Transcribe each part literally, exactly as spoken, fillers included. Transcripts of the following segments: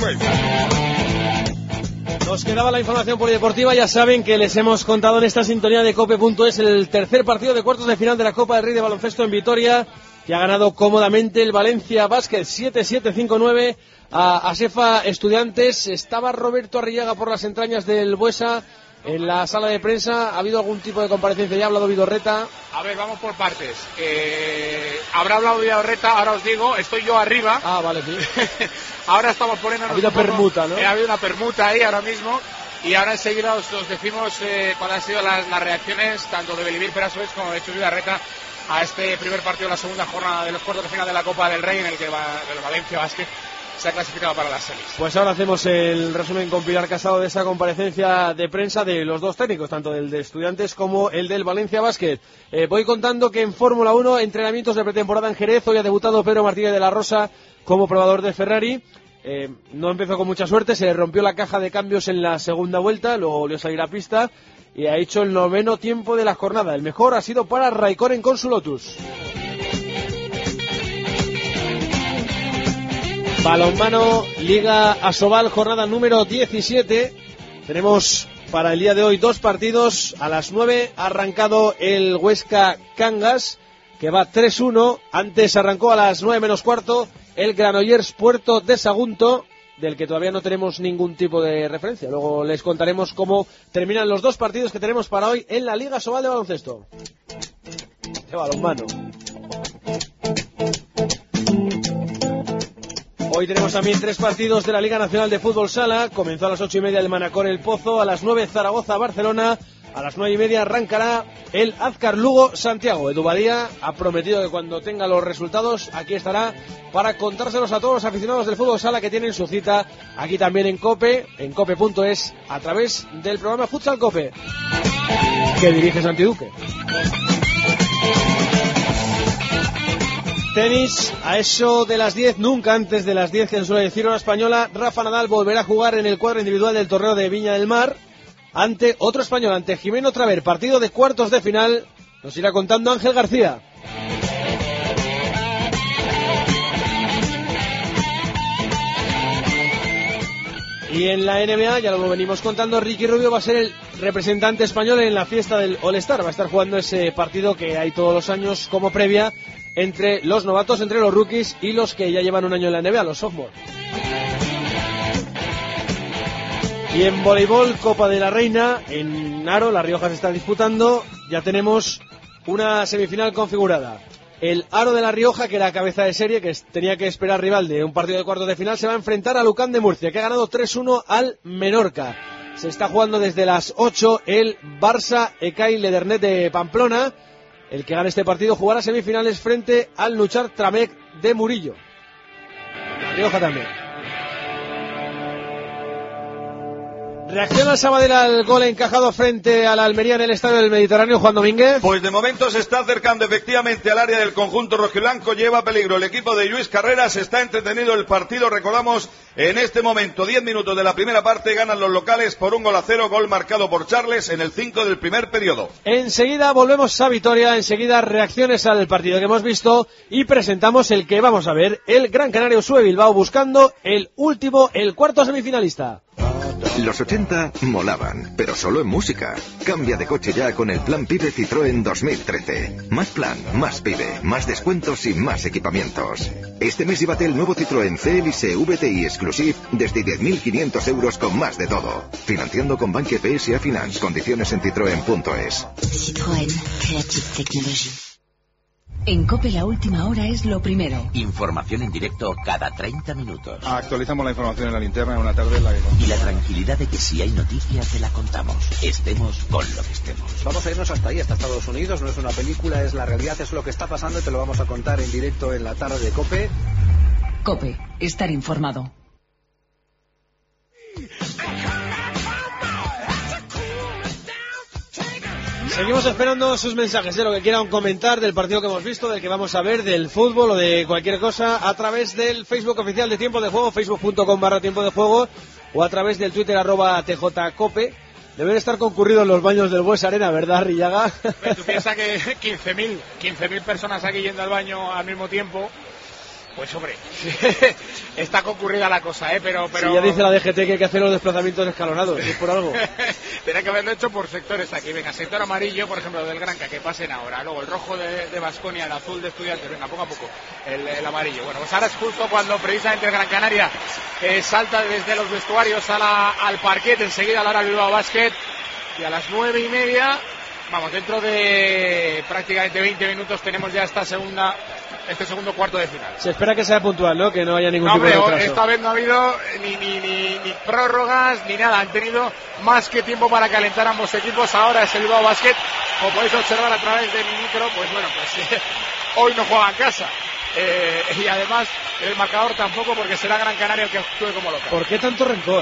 Nos quedaba la información polideportiva. Ya saben que les hemos contado en esta sintonía de Cope punto es el tercer partido de cuartos de final de la Copa del Rey de Baloncesto en Vitoria, que ha ganado cómodamente el Valencia Basket siete siete cinco nueve a Asefa Estudiantes. Estaba Roberto Arrillaga por las entrañas del Buesa en la sala de prensa. ¿Ha habido algún tipo de comparecencia? ¿Ya ha hablado Vidorreta? A ver, vamos por partes. Eh, habrá hablado Vidorreta, ahora os digo, estoy yo arriba. Ah, vale, sí. Ahora estamos poniendo... Ha habido permuta, ¿no? Eh, ha habido una permuta ahí ahora mismo. Y ahora enseguida os, os decimos eh, cuáles han sido las, las reacciones tanto de Belivir Perasovic como de Chus Vidorreta a este primer partido de la segunda jornada de los cuartos de final de la Copa del Rey, en el que va, el Valencia Basket se ha clasificado para las semis. Pues ahora hacemos el resumen con Pilar Casado de esa comparecencia de prensa de los dos técnicos, tanto del de Estudiantes como el del Valencia Basket. Eh, voy contando que en Fórmula uno, entrenamientos de pretemporada en Jerez. Hoy ha debutado Pedro Martínez de la Rosa como probador de Ferrari. Eh, no empezó con mucha suerte, se le rompió la caja de cambios en la segunda vuelta, luego volvió a salir a pista y ha hecho el noveno tiempo de la jornada. El mejor ha sido para Raikkonen con su Lotus. Balonmano, Liga Asobal, jornada número diecisiete. Tenemos para el día de hoy dos partidos. A las nueve ha arrancado el Huesca Cangas, que va tres uno. Antes arrancó a las nueve menos cuarto el Granollers Puerto de Sagunto, del que todavía no tenemos ningún tipo de referencia. Luego les contaremos cómo terminan los dos partidos que tenemos para hoy en la Liga Asobal de baloncesto. De balonmano. Hoy tenemos también tres partidos de la Liga Nacional de Fútbol Sala. Comenzó a las ocho y media el Manacor El Pozo, a las nueve Zaragoza Barcelona, a las nueve y media arrancará el Azcar Lugo Santiago. Edu Badía ha prometido que cuando tenga los resultados aquí estará para contárselos a todos los aficionados del fútbol sala que tienen su cita aquí también en Cope, en Cope punto es, a través del programa Futsal Cope, que dirige Santi Duque. Tenis, a eso de las diez, nunca antes de las diez, que se suele decir hora española, Rafa Nadal volverá a jugar en el cuadro individual del torneo de Viña del Mar ante otro español, ante Jimeno Traver, partido de cuartos de final. Nos irá contando Ángel García. Y en la N B A, ya lo venimos contando, Ricky Rubio va a ser el representante español en la fiesta del All-Star. Va a estar jugando ese partido que hay todos los años como previa entre los novatos, entre los rookies y los que ya llevan un año en la N B A, los sophomores. Y en voleibol, Copa de la Reina, en Aro, La Rioja se está disputando. Ya tenemos una semifinal configurada. El Aro de La Rioja, que era cabeza de serie, que tenía que esperar rival de un partido de cuartos de final, se va a enfrentar a Lucán de Murcia, que ha ganado tres uno al Menorca. Se está jugando desde las ocho el Barça Ecai Ledernet de Pamplona. El que gane este partido jugará semifinales frente al Nuchar Tramec de Murillo. La Rioja también. ¿Reacciona el Sabadell al gol encajado frente a la Almería en el Estadio del Mediterráneo, Juan Domínguez? Pues de momento se está acercando efectivamente al área del conjunto rojiblanco, lleva peligro el equipo de Luis Carreras, está entretenido el partido, recordamos, en este momento, diez minutos de la primera parte, ganan los locales por un gol a cero, gol marcado por Charles en el cinco del primer periodo. Enseguida volvemos a Vitoria, enseguida reacciones al partido que hemos visto y presentamos el que vamos a ver, el Gran Canaria Usue Bilbao buscando el último, el cuarto semifinalista. Los ochenta molaban, pero solo en música. Cambia de coche ya con el Plan Pibe Citroën dos mil trece. Más plan, más Pibe, más descuentos y más equipamientos. Este mes llévate el nuevo Citroën C L S V T I Exclusive desde diez mil quinientos euros con más de todo. Financiando con Bankia P S A Finance. Condiciones en citroen punto es. Citroën Creative Technology. En COPE la última hora es lo primero. Información en directo cada treinta minutos. Actualizamos la información en la linterna en una tarde en la que... Y la tranquilidad de que si hay noticias te la contamos. Estemos con lo que estemos. Vamos a irnos hasta ahí, hasta Estados Unidos. No es una película, es la realidad, es lo que está pasando y te lo vamos a contar en directo en la tarde de COPE. COPE, estar informado. Seguimos esperando sus mensajes de lo que quieran comentar del partido que hemos visto, del que vamos a ver, del fútbol o de cualquier cosa a través del Facebook oficial de Tiempo de Juego, facebook punto com barra Tiempo de Juego, o a través del Twitter arroba tjcope. Deben estar concurridos los baños del Bues Arena, ¿verdad, Rillaga? Tú piensas que quince mil personas aquí yendo al baño al mismo tiempo Pues hombre, está concurrida la cosa, ¿eh? Pero, pero... Sí, ya dice la D G T que hay que hacer los desplazamientos escalonados, es por algo. Tiene que haberlo hecho por sectores aquí. Venga, sector amarillo, por ejemplo, del Granca, que pasen ahora. Luego el rojo de Baskonia, el azul de Estudiantes. Venga, poco a poco, el, el amarillo. Bueno, pues ahora es justo cuando precisamente el Gran Canaria eh, salta desde los vestuarios a la, al parquet. Enseguida la hora Bilbao Basket. Y a las nueve y media, vamos, dentro de prácticamente veinte minutos tenemos ya esta segunda... este segundo cuarto de final. Se espera que sea puntual, ¿no? Que no haya ningún no, tipo hombre, de retraso. Esta vez no ha habido ni, ni, ni, ni prórrogas ni nada. Han tenido más que tiempo para calentar ambos equipos. Ahora es el Bilbao Basket. Como podéis observar a través de mi micro, pues bueno, pues eh, hoy no juega en casa. Eh, y además el marcador tampoco, porque será Gran Canaria el que actúe como local. ¿Por qué tanto rencor?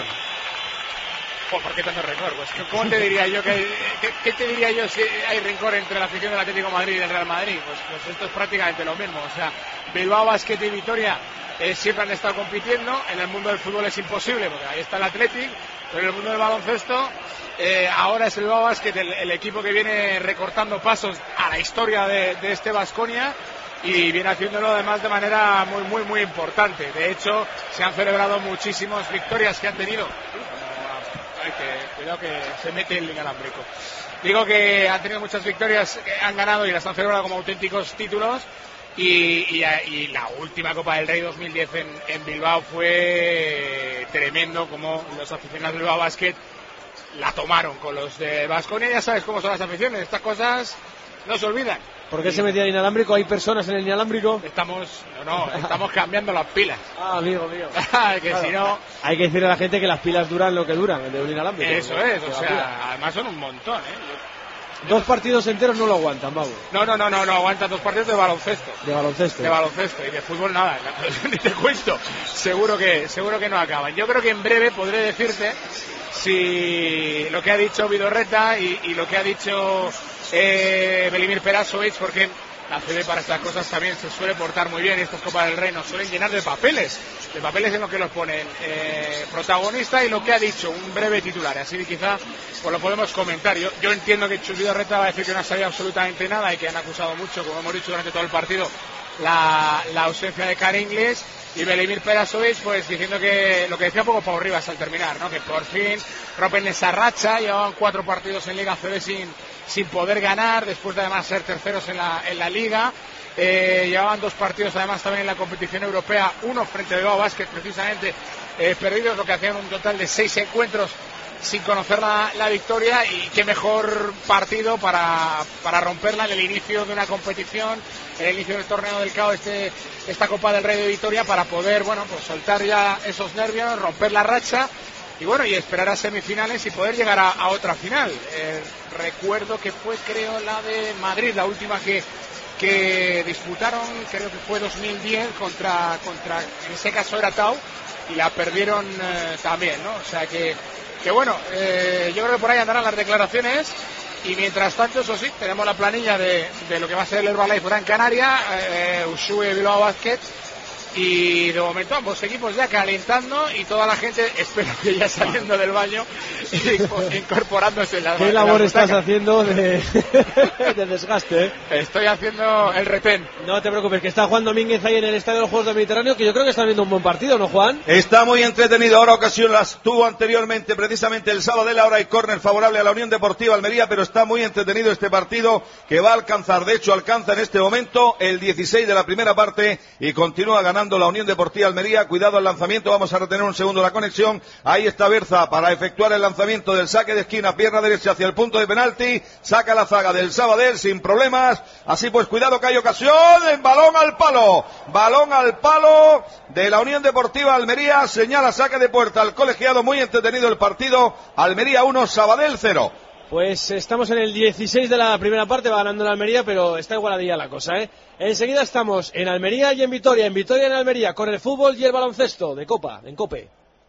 Oh, ¿por qué tanto rencor? Pues, ¿cómo te diría yo que, que, qué te diría yo si hay rencor entre la afición del Atlético de Madrid y del Real Madrid? Pues, pues esto es prácticamente lo mismo. O sea, Bilbao Basket y Vitoria eh, siempre han estado compitiendo. En el mundo del fútbol es imposible, porque ahí está el Athletic, pero en el mundo del baloncesto eh, ahora es el Bilbao Basket el, el equipo que viene recortando pasos a la historia de, de este Baskonia. Y viene haciéndolo además de manera muy, muy, muy importante. De hecho, se han celebrado muchísimas victorias que han tenido. Ay, que, cuidado que se mete el inalámbrico. Digo que han tenido muchas victorias, que han ganado y las han celebrado como auténticos títulos. Y, y, y la última Copa del Rey dos mil diez en, en Bilbao fue tremendo, como los aficionados de Bilbao Basket la tomaron con los de Baskonia. Ya sabes cómo son las aficiones, estas cosas no se olvidan. ¿Por qué se metía el inalámbrico? ¿Hay personas en el inalámbrico? Estamos, no, no, estamos cambiando las pilas. Ah, amigo mío. que claro. Si no... Hay que decirle a la gente que las pilas duran lo que duran, el de un inalámbrico. Eso es, o sea, además son un montón, ¿eh? Dos partidos enteros no lo aguantan, vamos. No, no, no, no, no aguantan dos partidos de baloncesto. De baloncesto. De baloncesto y de fútbol nada, ni te cuento. Seguro que, seguro que no acaban. Yo creo que en breve podré decirte si lo que ha dicho Vidorreta y, y lo que ha dicho eh, Velimir Perasovic, porque la C B para estas cosas también se suele portar muy bien, y estas Copas del Rey nos suelen llenar de papeles, de papeles en los que los ponen eh, protagonista y lo que ha dicho, un breve titular, así que quizá pues lo podemos comentar. Yo, yo entiendo que Chus Vidorreta va a decir que no ha sabido absolutamente nada y que han acusado mucho, como hemos dicho durante todo el partido, la, la ausencia de Karen Ingles, y Velimir Perasovic pues diciendo que lo que decía un poco Pau Rivas al terminar, ¿no? Que por fin rompen esa racha, llevaban cuatro partidos en Liga A C B sin, sin poder ganar, después de además ser terceros en la, en la Liga. Eh, llevaban dos partidos además también en la competición europea, uno frente a Bilbao Basket precisamente eh, perdidos, lo que hacían un total de seis encuentros sin conocer la, la victoria, y qué mejor partido para, para romperla en el inicio de una competición, en el inicio del torneo del C A O, este, esta Copa del Rey de Vitoria, para poder, bueno, pues soltar ya esos nervios, romper la racha y bueno, y esperar a semifinales y poder llegar a, a otra final. Eh, recuerdo que fue, creo, la de Madrid, la última que que disputaron, creo que fue dos mil diez contra, contra en ese caso era T A U, y la perdieron eh, también, ¿no? O sea que que bueno, eh, yo creo que por ahí andarán las declaraciones, y mientras tanto, eso sí, tenemos la planilla de, de lo que va a ser el Herbalife Gran Canaria, eh, Ushuaia Bilbao Basket, y de momento ambos equipos ya calentando y toda la gente, espero que ya saliendo del baño e incorporándose en la ¿Qué labor estás haciendo de, de desgaste? ¿eh? Estoy haciendo el retén. No te preocupes, que está Juan Domínguez ahí en el Estadio de los Juegos del Mediterráneo, que yo creo que está viendo un buen partido, ¿no, Juan? Está muy entretenido. Ahora ocasión las tuvo anteriormente, precisamente el Sabadell. Ahora hay córner favorable a la Unión Deportiva Almería, pero está muy entretenido este partido, que va a alcanzar, de hecho alcanza en este momento el dieciséis de la primera parte, y continúa ganando la Unión Deportiva Almería. Cuidado al lanzamiento, vamos a retener un segundo la conexión. Ahí está Berza para efectuar el lanzamiento del saque de esquina, pierna derecha hacia el punto de penalti, saca la zaga del Sabadell sin problemas. Así pues, cuidado que hay ocasión, en balón al palo, balón al palo de la Unión Deportiva Almería, señala saque de puerta al colegiado. Muy entretenido el partido, Almería uno, Sabadell cero. Pues estamos en el dieciséis de la primera parte, va ganando la Almería, pero está igualadilla la cosa, ¿eh? Enseguida estamos en Almería y en Vitoria, en Vitoria y en Almería, con el fútbol y el baloncesto de Copa, en COPE.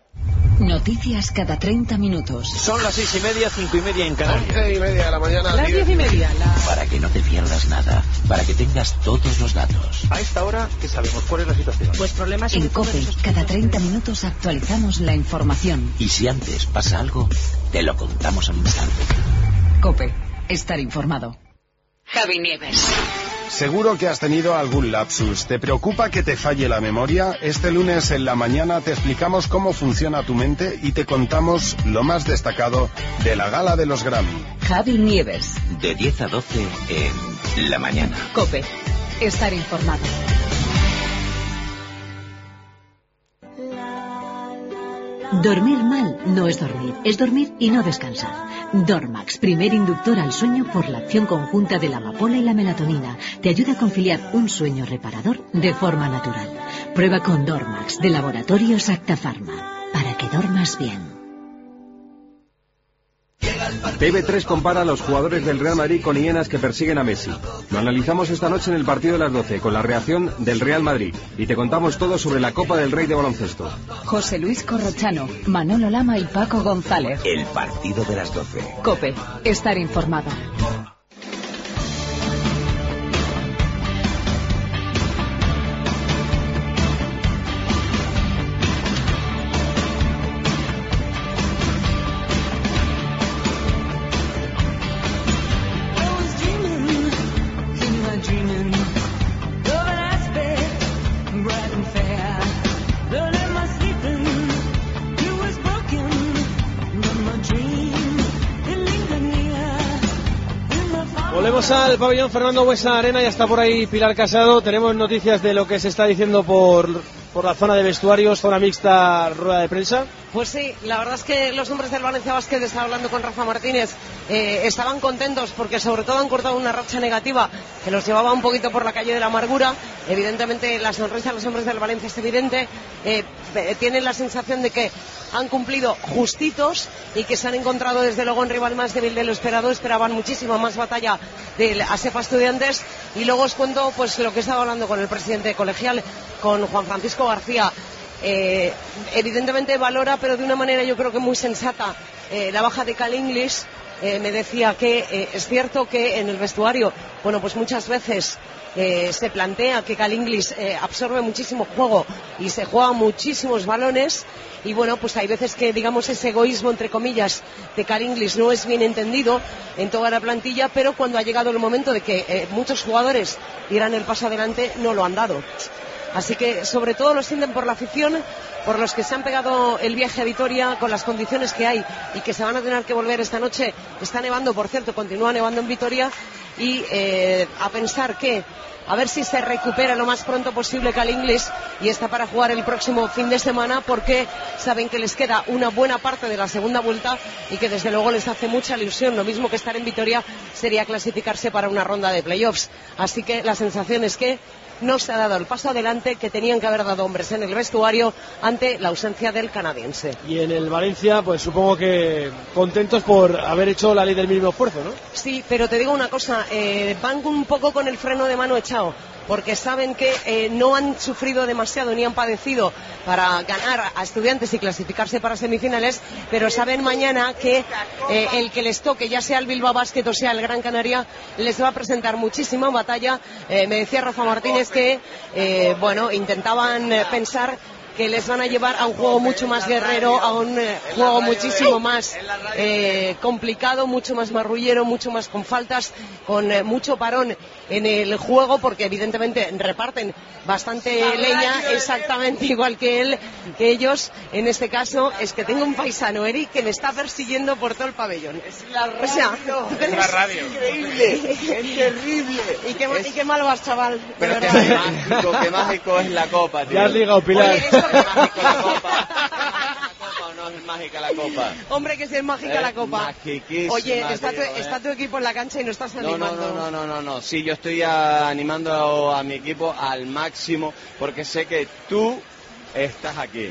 Noticias cada treinta minutos. Son las seis y media, cinco y media en Canarias. Once y media de la mañana. Las diez y media. La... Para que no te pierdas nada, para que tengas todos los datos. A esta hora, que sabemos cuál es la situación. Pues problemas en COPE, cada treinta minutos actualizamos la información. Y si antes pasa algo, te lo contamos al instante. COPE, estar informado. Javi Nieves. Seguro que has tenido algún lapsus. ¿Te preocupa que te falle la memoria? Este lunes en la mañana te explicamos cómo funciona tu mente y te contamos lo más destacado de la gala de los Grammy. Javi Nieves. De diez a doce en La Mañana. COPE. Estar informado. Dormir mal no es dormir, es dormir y no descansar. Dormax, primer inductor al sueño por la acción conjunta de la amapola y la melatonina, te ayuda a conciliar un sueño reparador de forma natural. Prueba con Dormax de Laboratorios Acta Pharma, para que dormas bien. T V tres compara a los jugadores del Real Madrid con hienas que persiguen a Messi. Lo analizamos esta noche en el partido de las doce con la reacción del Real Madrid y te contamos todo sobre la Copa del Rey de baloncesto. José Luis Corrochano, Manolo Lama y Paco González. El partido de las doce. COPE. Estar informado. Volvemos al pabellón Fernando Buesa Arena, ya está por ahí Pilar Casado. Tenemos noticias de lo que se está diciendo por, por la zona de vestuarios, zona mixta, rueda de prensa. Pues sí, la verdad es que los hombres del Valencia Basket, estaba hablando con Rafa Martínez, eh, estaban contentos porque sobre todo han cortado una racha negativa que los llevaba un poquito por la calle de la amargura. Evidentemente la sonrisa de los hombres del Valencia es evidente, eh, tienen la sensación de que han cumplido justitos y que se han encontrado desde luego un rival más débil de lo esperado. Esperaban muchísima más batalla de Asefa Estudiantes. Y luego os cuento pues lo que estaba hablando con el presidente colegial, con Juan Francisco García. Eh, evidentemente valora, pero de una manera yo creo que muy sensata, eh, la baja de Cal English. Eh, me decía que eh, es cierto que en el vestuario, bueno, pues muchas veces eh, se plantea que Cal English eh, absorbe muchísimo juego y se juega muchísimos balones, y bueno, pues hay veces que digamos ese egoísmo entre comillas de Cal English no es bien entendido en toda la plantilla, pero cuando ha llegado el momento de que eh, muchos jugadores dieran el paso adelante no lo han dado. Así que sobre todo lo sienten por la afición, por los que se han pegado el viaje a Vitoria con las condiciones que hay y que se van a tener que volver esta noche. Está nevando, por cierto, continúa nevando en Vitoria, y eh, a pensar que a ver si se recupera lo más pronto posible Cal English y está para jugar el próximo fin de semana, porque saben que les queda una buena parte de la segunda vuelta y que desde luego les hace mucha ilusión. Lo mismo que estar en Vitoria sería clasificarse para una ronda de playoffs. Así que la sensación es que no se ha dado el paso adelante que tenían que haber dado hombres en el vestuario ante la ausencia del canadiense. Y en el Valencia, pues supongo que contentos por haber hecho la ley del mínimo esfuerzo, ¿no? Sí, pero te digo una cosa, eh, van un poco con el freno de mano echado, porque saben que eh, no han sufrido demasiado ni han padecido para ganar a Estudiantes y clasificarse para semifinales, pero saben mañana que eh, el que les toque, ya sea el Bilbao Basket o sea el Gran Canaria, les va a presentar muchísima batalla. Eh, me decía Rafa Martínez que, eh, bueno, intentaban eh, pensar que les van a llevar a un juego mucho más guerrero, a un eh, juego muchísimo más eh, complicado, mucho más marrullero, mucho más con faltas, con eh, mucho parón en el juego, porque evidentemente reparten bastante leña, exactamente igual que él, que ellos. En este caso es que tengo un paisano, Eric, que me está persiguiendo por todo el pabellón. Es la radio, o sea, es la radio. Increíble, es terrible. ¿Y qué, es... y qué mal vas, chaval? Pero qué mágico, qué mágico es la copa, tío. Ya has ligado, Pilar. Oye, esto... ¿Es mágico la copa? ¿Es mágica o no es mágica la copa? Hombre, que si es mágica es la copa. Magiquísima, Oye, está, tío, tu, ¿eh? está tu equipo en la cancha y no estás no, animando. No, no, no, no, no, no. Sí, yo estoy a, animando a mi equipo al máximo, porque sé que tú estás aquí.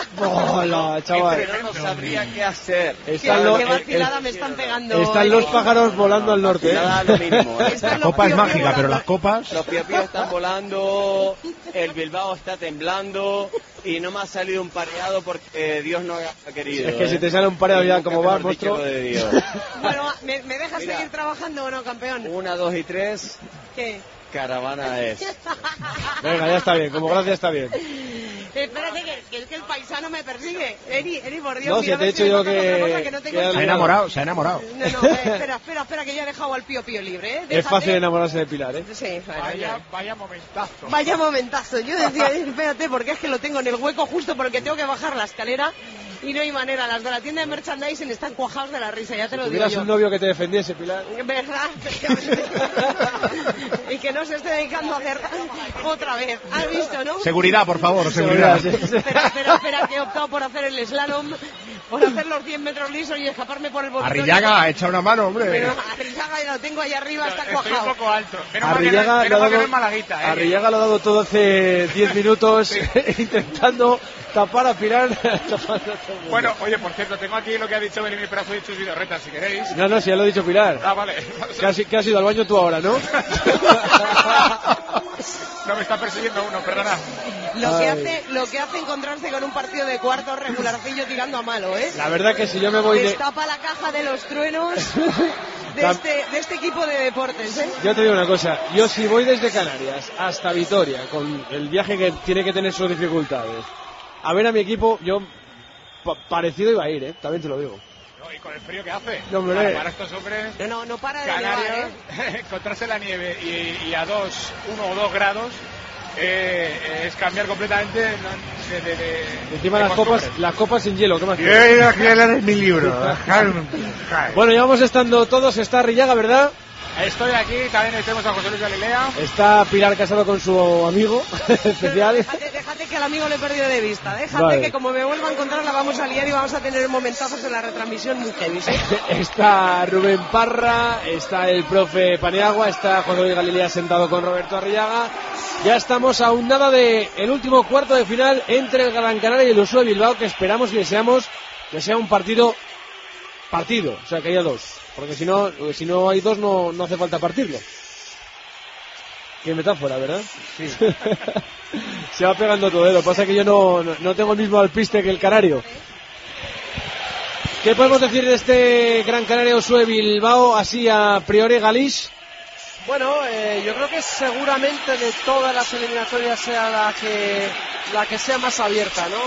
Hola, chaval. Pero no sabría qué hacer. Están qué, lo, qué vacilada el, me están pegando. Están los pájaros volando al norte. Nada, lo mínimo, ¿eh? La copa es mágica, pero las copas... Los piopíos están volando, el Bilbao está temblando y no me ha salido un pareado porque Dios no ha querido. Es que ¿eh? si te sale un pareado ya como va, monstruo. De bueno, ¿me, ¿me dejas Mira, seguir trabajando o no, campeón? Una, dos y tres. ¿Qué? Caravana es. Venga, ya está bien, como gracias está bien. Espérate, que, que es que el paisano me persigue. Eri, Eri, por Dios. No, si te he dicho yo que... que, no que tengo se ha enamorado, se ha enamorado. No, no, eh, espera, espera, espera, que ya he dejado al Pío Pío libre, ¿eh? Déjate. Es fácil enamorarse de Pilar, ¿eh? Sí, bueno, Vaya, ya. vaya momentazo. Vaya momentazo. Yo decía, espérate, porque es que lo tengo en el hueco justo porque tengo que bajar la escalera y no hay manera. Las de la tienda de merchandising están cuajados de la risa, ya te lo Si digo tuvieras yo. un novio que te defendiese, Pilar. ¿Verdad? Y que no se esté dedicando a hacer otra vez. ¿Has visto, no? Seguridad, por favor, seguridad. Espera, espera, espera, que he optado por hacer el slalom, por hacer los cien metros lisos y escaparme por el botón. Arrillaga ha echado una mano, hombre. Pero Arrillaga ya lo tengo ahí arriba, está Estoy cuajado. un poco alto. Menos mal que Arrillaga no- lo menos ha mal que no dado, es Malaguita, ¿eh? Arrillaga lo ha dado todo hace diez minutos intentando tapar a Pilar. Bueno, oye, por cierto, tengo aquí lo que ha dicho Benimir Perazo y Chus Vidorreta, si queréis. No, no, si ya lo ha dicho Pilar. Ah, vale. Que has, que has ido al baño tú ahora, ¿no? No, me está persiguiendo uno, perdona. Lo que, Ay. hace, lo que hace encontrarse con un partido de cuartos regularcillo tirando a malo, ¿eh? La verdad que si yo me voy de... Destapa la caja de los truenos de Tam- este, de este equipo de deportes, ¿eh? Yo te digo una cosa, yo si voy desde Canarias hasta Vitoria, con el viaje que tiene que tener sus dificultades, a ver a mi equipo, yo pa- parecido iba a ir, ¿eh? También te lo digo. No, y con el frío que hace. No, hombre. para, para estos hombres No, no, no para de nevar, canarios, ¿eh? encontrarse la nieve y, y a dos, uno o dos grados, eh, es cambiar completamente de, de, de, de Encima de las copas, costumbres. las copas sin hielo, ¿qué más Yo quieres? he ido a leer mi libro. Bueno, ya vamos estando todos, está Arrillaga, ¿verdad? Estoy aquí, también tenemos a José Luis Galilea. Está Pilar casado con su amigo especial. Déjate, déjate que al amigo le he perdido de vista. Déjate Vale. que como me vuelva a encontrar la vamos a liar y vamos a tener momentazos en la retransmisión muy heavy, ¿sí? Está Rubén Parra, está el profe Paniagua, está José Luis Galilea sentado con Roberto Arrillaga. Ya estamos a un nada de el último cuarto de final entre el Gran Canaria y el U S U de Bilbao, que esperamos y deseamos que sea un partido partido, o sea que haya dos, porque si no, si no hay dos no, no hace falta partirlo. Qué metáfora, ¿verdad? Sí. Se va pegando todo, ¿eh? Lo que pasa es que yo no, no, no tengo el mismo alpiste que el canario. ¿Qué podemos decir de este Gran Canaria U S U de Bilbao, así a priori, Galís? Bueno, eh, yo creo que seguramente de todas las eliminatorias sea la que la que sea más abierta, ¿no?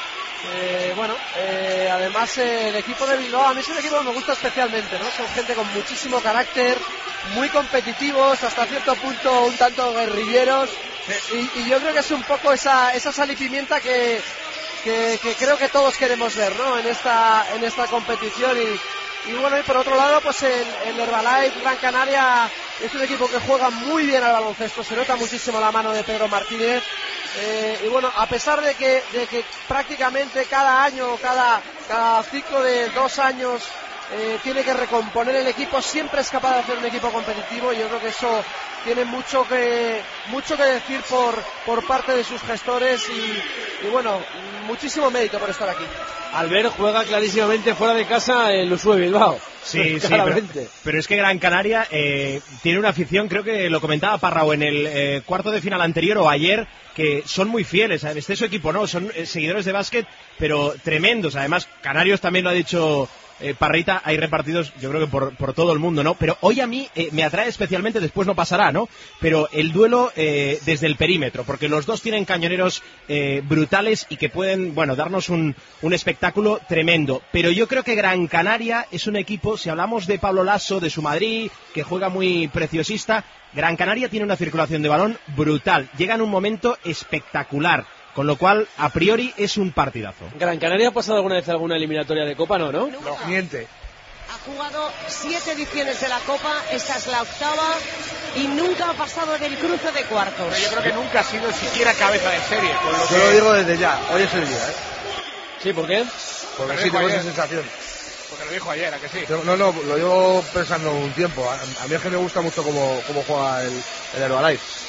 Eh, bueno, eh, además eh, el equipo de Bilbao, a mí es un equipo que me gusta especialmente, ¿no? Son gente con muchísimo carácter, muy competitivos, hasta cierto punto un tanto guerrilleros, y, y yo creo que es un poco esa, esa sal y pimienta que, que, que creo que todos queremos ver, ¿no? En esta, en esta competición y, y bueno, y por otro lado, pues el, el Herbalife Gran Canaria es un equipo que juega muy bien al baloncesto, se nota muchísimo la mano de Pedro Martínez. Eh, y bueno, a pesar de que, de que prácticamente cada año, cada, cada ciclo de dos años eh, tiene que recomponer el equipo, siempre es capaz de hacer un equipo competitivo y yo creo que eso tiene mucho que mucho que decir por, por parte de sus gestores y, y bueno, muchísimo mérito por estar aquí. Albert juega clarísimamente fuera de casa el U S U de Bilbao. Sí, sí, pero, claramente. pero es que Gran Canaria eh, tiene una afición, creo que lo comentaba Parrao en el eh, cuarto de final anterior o ayer, que son muy fieles. Este es su equipo, ¿no? Son eh, seguidores de básquet, pero tremendos. Además, Canarios también lo ha dicho eh, Parrita, hay repartidos, yo creo que por, por todo el mundo, ¿no? Pero hoy a mí eh, me atrae especialmente, después no pasará, ¿no? Pero el duelo eh, desde el perímetro, porque los dos tienen cañoneros eh, brutales y que pueden, bueno, darnos un, un espectáculo tremendo. Pero yo creo que Gran Canaria es un equipo, si hablamos de Pablo Lasso, de su Madrid, que juega muy preciosista, Gran Canaria tiene una circulación de balón brutal, llega en un momento espectacular. Con lo cual, a priori, es un partidazo. ¿Gran Canaria ha pasado alguna vez alguna eliminatoria de Copa? No, ¿no? No. Miente. Ha jugado siete ediciones de la Copa, esta es la octava y nunca ha pasado del cruce de cuartos. Pero yo creo que nunca ha sido siquiera cabeza de serie. Con lo Yo que... lo digo desde ya, hoy es el día, ¿eh? Sí, ¿por qué? Porque Lo sí dijo tengo esa ayer. sensación. Porque lo dijo ayer, ¿a que sí? Yo- No, no, lo llevo pensando un tiempo. A, a mí es que me gusta mucho cómo, cómo juega el, el Herbalife.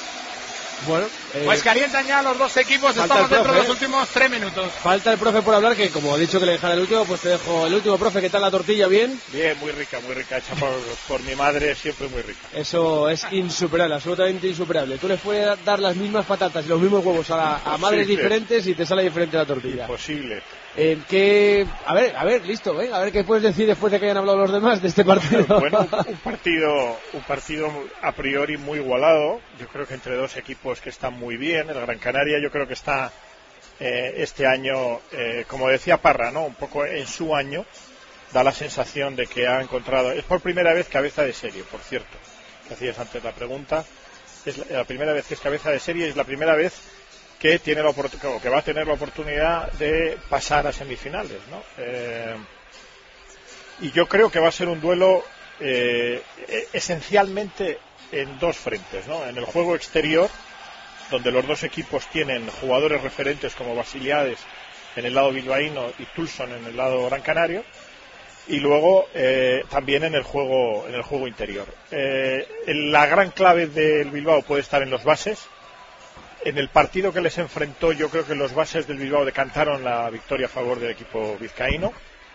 Bueno, eh, Pues calientan ya los dos equipos, falta estamos el dentro de profe, los últimos tres minutos. falta el profe por hablar, que como ha dicho que le dejara el último, pues te dejo el último, profe. ¿Qué tal la tortilla? ¿Bien? Bien, muy rica, muy rica, hecha por, por mi madre, siempre muy rica. Eso es insuperable, absolutamente insuperable. Tú le puedes dar las mismas patatas y los mismos huevos a, la- a madres Imposible. diferentes y te sale diferente la tortilla. Imposible. Eh, ¿qué... A ver, a ver, listo, venga, a ver qué puedes decir después de que hayan hablado los demás de este partido. Bueno, un partido, un partido a priori muy igualado. Yo creo que entre dos equipos que están muy bien. El Gran Canaria yo creo que está eh, este año, eh, como decía Parra, ¿no? Un poco en su año, da la sensación de que ha encontrado, es por primera vez cabeza de serie, por cierto, que hacías antes la pregunta, es la, la primera vez que es cabeza de serie, es la primera vez que tiene la oportunidad, que va a tener la oportunidad de pasar a semifinales, ¿no? Eh, y yo creo que va a ser un duelo eh, esencialmente en dos frentes, ¿no? En el juego exterior, donde los dos equipos tienen jugadores referentes como Basiliades en el lado bilbaíno y Tulson en el lado gran canario, y luego eh, también en el juego en el juego interior. Eh, la gran clave del Bilbao puede estar en los bases. En el partido que les enfrentó, yo creo que los bases del Bilbao decantaron la victoria a favor del equipo vizcaíno.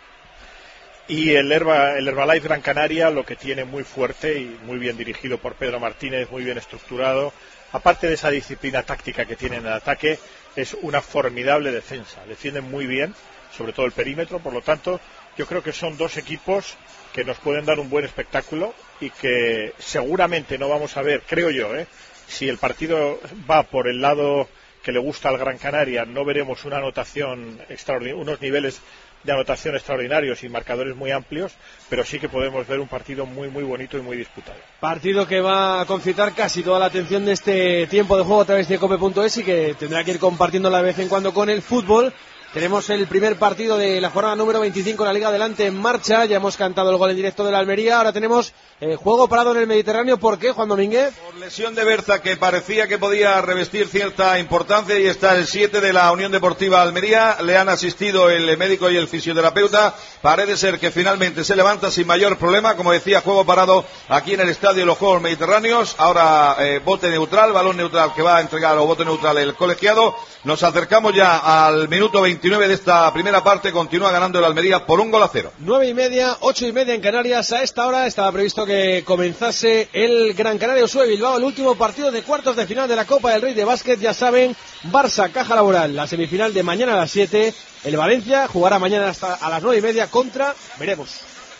Y el, Herba, el Herbalife Gran Canaria lo que tiene muy fuerte y muy bien dirigido por Pedro Martínez, muy bien estructurado, aparte de esa disciplina táctica que tiene en el ataque, es una formidable defensa. Defienden muy bien, sobre todo el perímetro, por lo tanto, yo creo que son dos equipos que nos pueden dar un buen espectáculo y que seguramente no vamos a ver, creo yo, ¿eh? Si el partido va por el lado que le gusta al Gran Canaria, no veremos una anotación extraordinaria, unos niveles de anotación extraordinarios y marcadores muy amplios, pero sí que podemos ver un partido muy muy bonito y muy disputado. Partido que va a concitar casi toda la atención de este tiempo de juego a través de cope punto es y que tendrá que ir compartiendo de vez en cuando con el fútbol. Tenemos el primer partido de la jornada número veinticinco en la Liga Adelante en marcha. Ya hemos cantado el gol en directo de la Almería. Ahora tenemos eh, juego parado en el Mediterráneo. ¿Por qué, Juan Domínguez? Por lesión de Berza, que parecía que podía revestir cierta importancia. Y está el siete de la Unión Deportiva Almería. Le han asistido el médico y el fisioterapeuta. Parece ser que finalmente se levanta sin mayor problema. Como decía, juego parado aquí en el Estadio de los Juegos Mediterráneos. Ahora eh, bote neutral, balón neutral que va a entregar o bote neutral el colegiado. Nos acercamos ya al minuto veintinueve de esta primera parte. Continúa ganando el Almería por un gol a cero. Nueve y media, ocho y media en Canarias. A esta hora estaba previsto que comenzase el Gran Canaria Usue Bilbao, el último partido de cuartos de final de la Copa del Rey de Básquet. Ya saben, Barça Caja Laboral, la semifinal de mañana a las siete. El Valencia jugará mañana hasta a las nueve y media contra, veremos.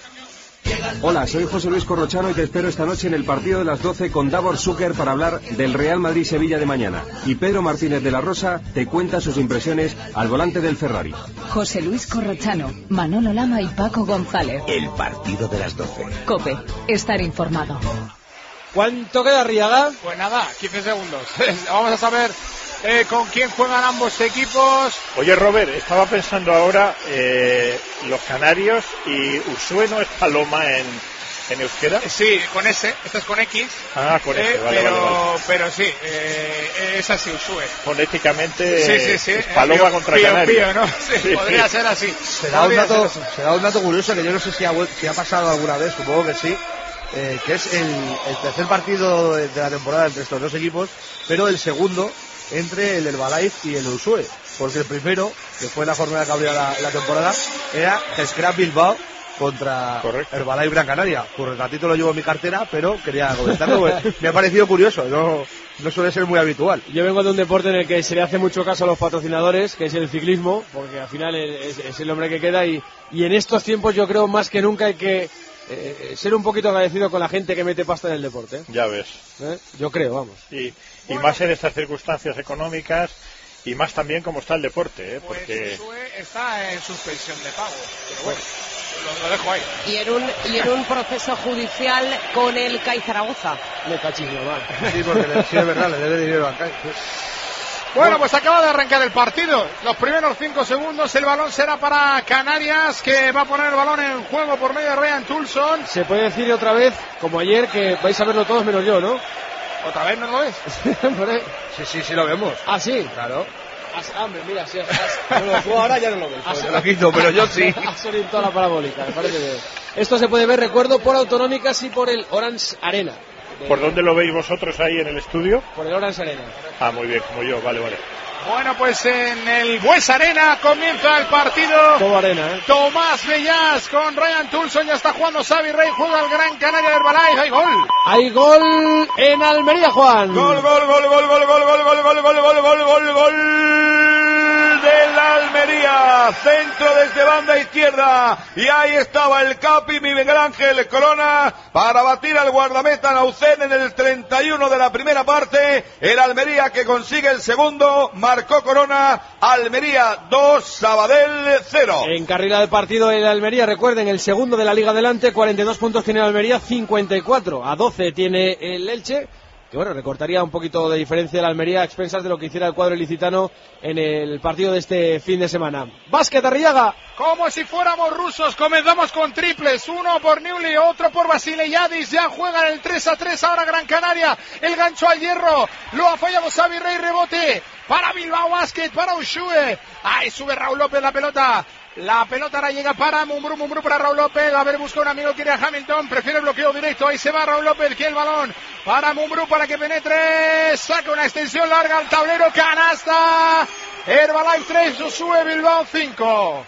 Hola, soy José Luis Corrochano y te espero esta noche en el partido de las doce con Davor Zucker para hablar del Real Madrid-Sevilla de mañana. Y Pedro Martínez de la Rosa te cuenta sus impresiones al volante del Ferrari. José Luis Corrochano, Manolo Lama y Paco González. El partido de las doce. COPE, estar informado. ¿Cuánto queda, Arriaga? Pues nada, quince segundos. Vamos a saber eh, con quién juegan ambos equipos. Oye, Robert, estaba pensando ahora, eh, los canarios y Usue no es paloma en, en euskera. Sí, con S, esto es con X. Ah, con S, eh, vale, pero, vale, vale. Pero sí, eh, es así, Usue. Fonéticamente sí, sí, sí. es paloma eh, contra pío, canario. Pío, ¿no? Sí, sí, podría sí. ser así. Será un, dato, será un dato curioso que yo no sé si ha, si ha pasado alguna vez, supongo que sí. Eh, que es el, el tercer partido de, de la temporada entre estos dos equipos, pero el segundo entre el Herbalife y el Usue, porque el primero, que fue la jornada que abrió la, la temporada, era Scrap Bilbao contra Correcto. Herbalife Gran Canaria. Por el ratito lo llevo en mi cartera, pero quería comentarlo, me ha parecido curioso, no, no suele ser muy habitual. Yo vengo de un deporte en el que se le hace mucho caso a los patrocinadores, que es el ciclismo, porque al final es, es el hombre que queda y, y en estos tiempos yo creo más que nunca hay que Eh, ser un poquito agradecido con la gente que mete pasta en el deporte. ¿eh? Ya ves. ¿Eh? Yo creo, vamos. Y, y bueno, más en estas circunstancias económicas y más también como está el deporte, ¿eh? Porque pues está en suspensión de pago. Pero bueno, lo, lo dejo ahí. Y en un y en un proceso judicial con el C A I Zaragoza. Me cachis normal. Sí, porque le, sí, es verdad, le debe dinero al C A I. Bueno, pues acaba de arrancar el partido. Los primeros cinco segundos, el balón será para Canarias, que va a poner el balón en juego por medio de Ryan Tulson. Se puede decir otra vez, como ayer, que vais a verlo todos menos yo, ¿no? ¿Otra vez no lo ves? Sí, sí, sí lo vemos. ¿Ah, sí? Claro. Ah, hombre, mira, sí, no lo juego ahora, ya no lo ves. Pues lo quito, pero yo sí. Has orientado la parabólica, me parece bien. Esto se puede ver, recuerdo, por Autonómicas y por el Orange Arena. ¿Por dónde lo veis vosotros ahí en el estudio? Por el Orange Arena. Ah, muy bien, como yo, vale, vale. Bueno, pues en el Bues Arena comienza el partido. Todo arena, ¿eh? Tomás Bellas con Ryan Tulson, ya está jugando Xavi Rey, juega el Gran Canaria de Herbalife, hay gol. Hay gol en Almería, Juan. Gol, gol, gol, gol, gol, gol, gol, gol, gol, gol, gol, gol, gol, gol del Almería. Almería, centro desde banda izquierda, y ahí estaba el Capi Miguel Ángel Corona para batir al guardameta Naucén en el treinta y uno de la primera parte. El Almería que consigue el segundo, marcó Corona. Almería dos, Sabadell cero. Encarrila el partido el Almería, recuerden, el segundo de la Liga adelante, cuarenta y dos puntos tiene el Almería, cincuenta y cuatro, a doce tiene el Elche. Que bueno, recortaría un poquito de diferencia el Almería a expensas de lo que hiciera el cuadro ilicitano en el partido de este fin de semana. Básquet, Arriaga. Como si fuéramos rusos, comenzamos con triples, uno por Newley, otro por Vasileyadis, ya juegan el tres a tres ahora Gran Canaria, el gancho al hierro, lo ha fallado Xavi Rey, rebote para Bilbao Basket, para Ushue, ahí sube Raúl López la pelota. La pelota ahora llega para Mumbrú, Mumbrú para Raúl López, a ver, busca un amigo, quiere a Hamilton, prefiere el bloqueo directo, ahí se va Raúl López, quiere el balón para Mumbrú para que penetre, saca una extensión larga al tablero, canasta, Herbalife tres, sube Bilbao cinco,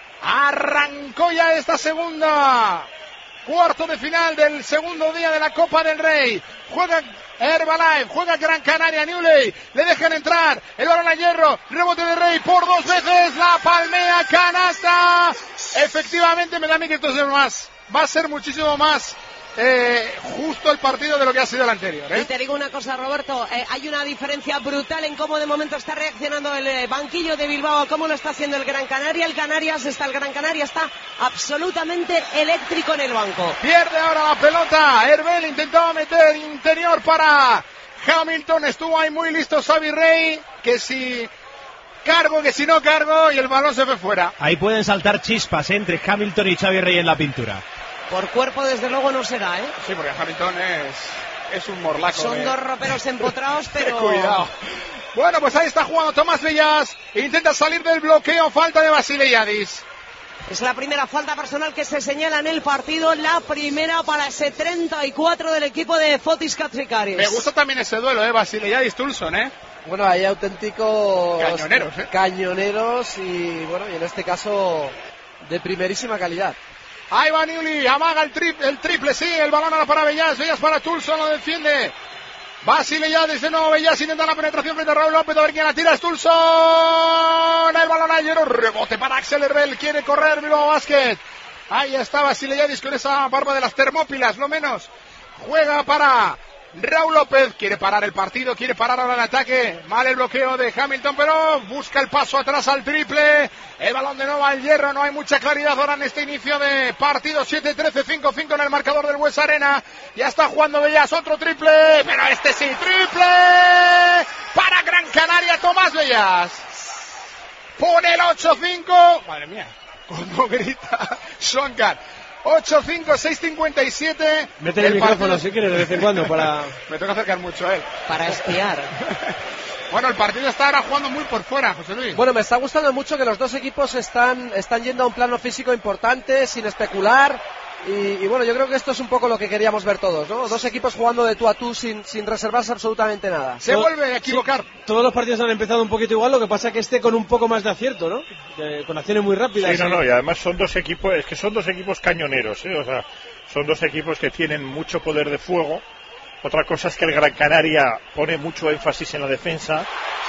arrancó ya esta segunda, cuarto de final del segundo día de la Copa del Rey, juega Herbalife, juega Gran Canaria, Newley, le dejan entrar, el balón a hierro, rebote de Rey por dos veces, la palmea, canasta, efectivamente me da a mí que esto es más, va a ser muchísimo más eh, justo el partido de lo que ha sido el anterior, ¿eh? Y te digo una cosa, Roberto, eh, hay una diferencia brutal en cómo de momento está reaccionando el eh, banquillo de Bilbao, a cómo lo está haciendo el Gran Canaria, el Canarias está, el Gran Canaria está absolutamente eléctrico en el banco. Pierde ahora la pelota, Herbel intentaba meter interior para Hamilton, estuvo ahí muy listo Xavi Rey, que si cargo, que si no cargo, y el balón se fue fuera. Ahí pueden saltar chispas ¿eh? entre Hamilton y Xavi Rey en la pintura. Por cuerpo desde luego no será, ¿eh? Sí, porque Hamilton es, es un morlaco. Son de... dos roperos empotrados, pero... Cuidado. Bueno, pues ahí está jugando Tomás Bellas, intenta salir del bloqueo, falta de Vasileyadis. Es la primera falta personal que se señala en el partido, la primera para ese treinta y cuatro del equipo de Fotis Katrikaris. Me gusta también ese duelo, ¿eh? Vasileyadis-Tulson, ¿eh? Bueno, hay auténticos cañoneros, ¿eh? Cañoneros y, bueno, y en este caso de primerísima calidad. Ahí va Newley, amaga el, tri el triple, sí, el balón ahora para Bellas, Bellas para Tulson, lo defiende. Vasileyadis, de nuevo Bellas, intenta la penetración frente a Raúl López, a ver quién la tira, es Tulson, el balón ayer, rebote para Axel Herbel, quiere correr Bilbao Basket. Ahí está Vasileyadis con esa barba de las Termópilas, lo menos. Juega para Raúl López, quiere parar el partido, quiere parar ahora el ataque, mal el bloqueo de Hamilton, pero busca el paso atrás al triple, el balón de nuevo al hierro, no hay mucha claridad ahora en este inicio de partido, siete trece, cinco cinco en el marcador del Bues Arena, ya está jugando Bellas, otro triple, pero este sí, triple para Gran Canaria, Tomás Bellas, pone el ocho cinco, madre mía, como grita Sonkar. ocho cinco, seis cincuenta y siete. Mete el, el micrófono partido... si quieres de vez en cuando para... Me toca acercar mucho a él. Para espiar. Bueno, el partido está ahora jugando muy por fuera, José Luis. Bueno, me está gustando mucho que los dos equipos están, están yendo a un plano físico importante, sin especular. Y, y bueno, yo creo que esto es un poco lo que queríamos ver todos, ¿no? Dos equipos jugando de tú a tú sin, sin reservarse absolutamente nada. Se Todo, vuelve a equivocar. Sí, todos los partidos han empezado un poquito igual, lo que pasa que este con un poco más de acierto, ¿no? De, con acciones muy rápidas. Sí, no, no, y además son dos equipos, es que son dos equipos cañoneros, ¿eh? O sea, son dos equipos que tienen mucho poder de fuego. Otra cosa es que el Gran Canaria pone mucho énfasis en la defensa.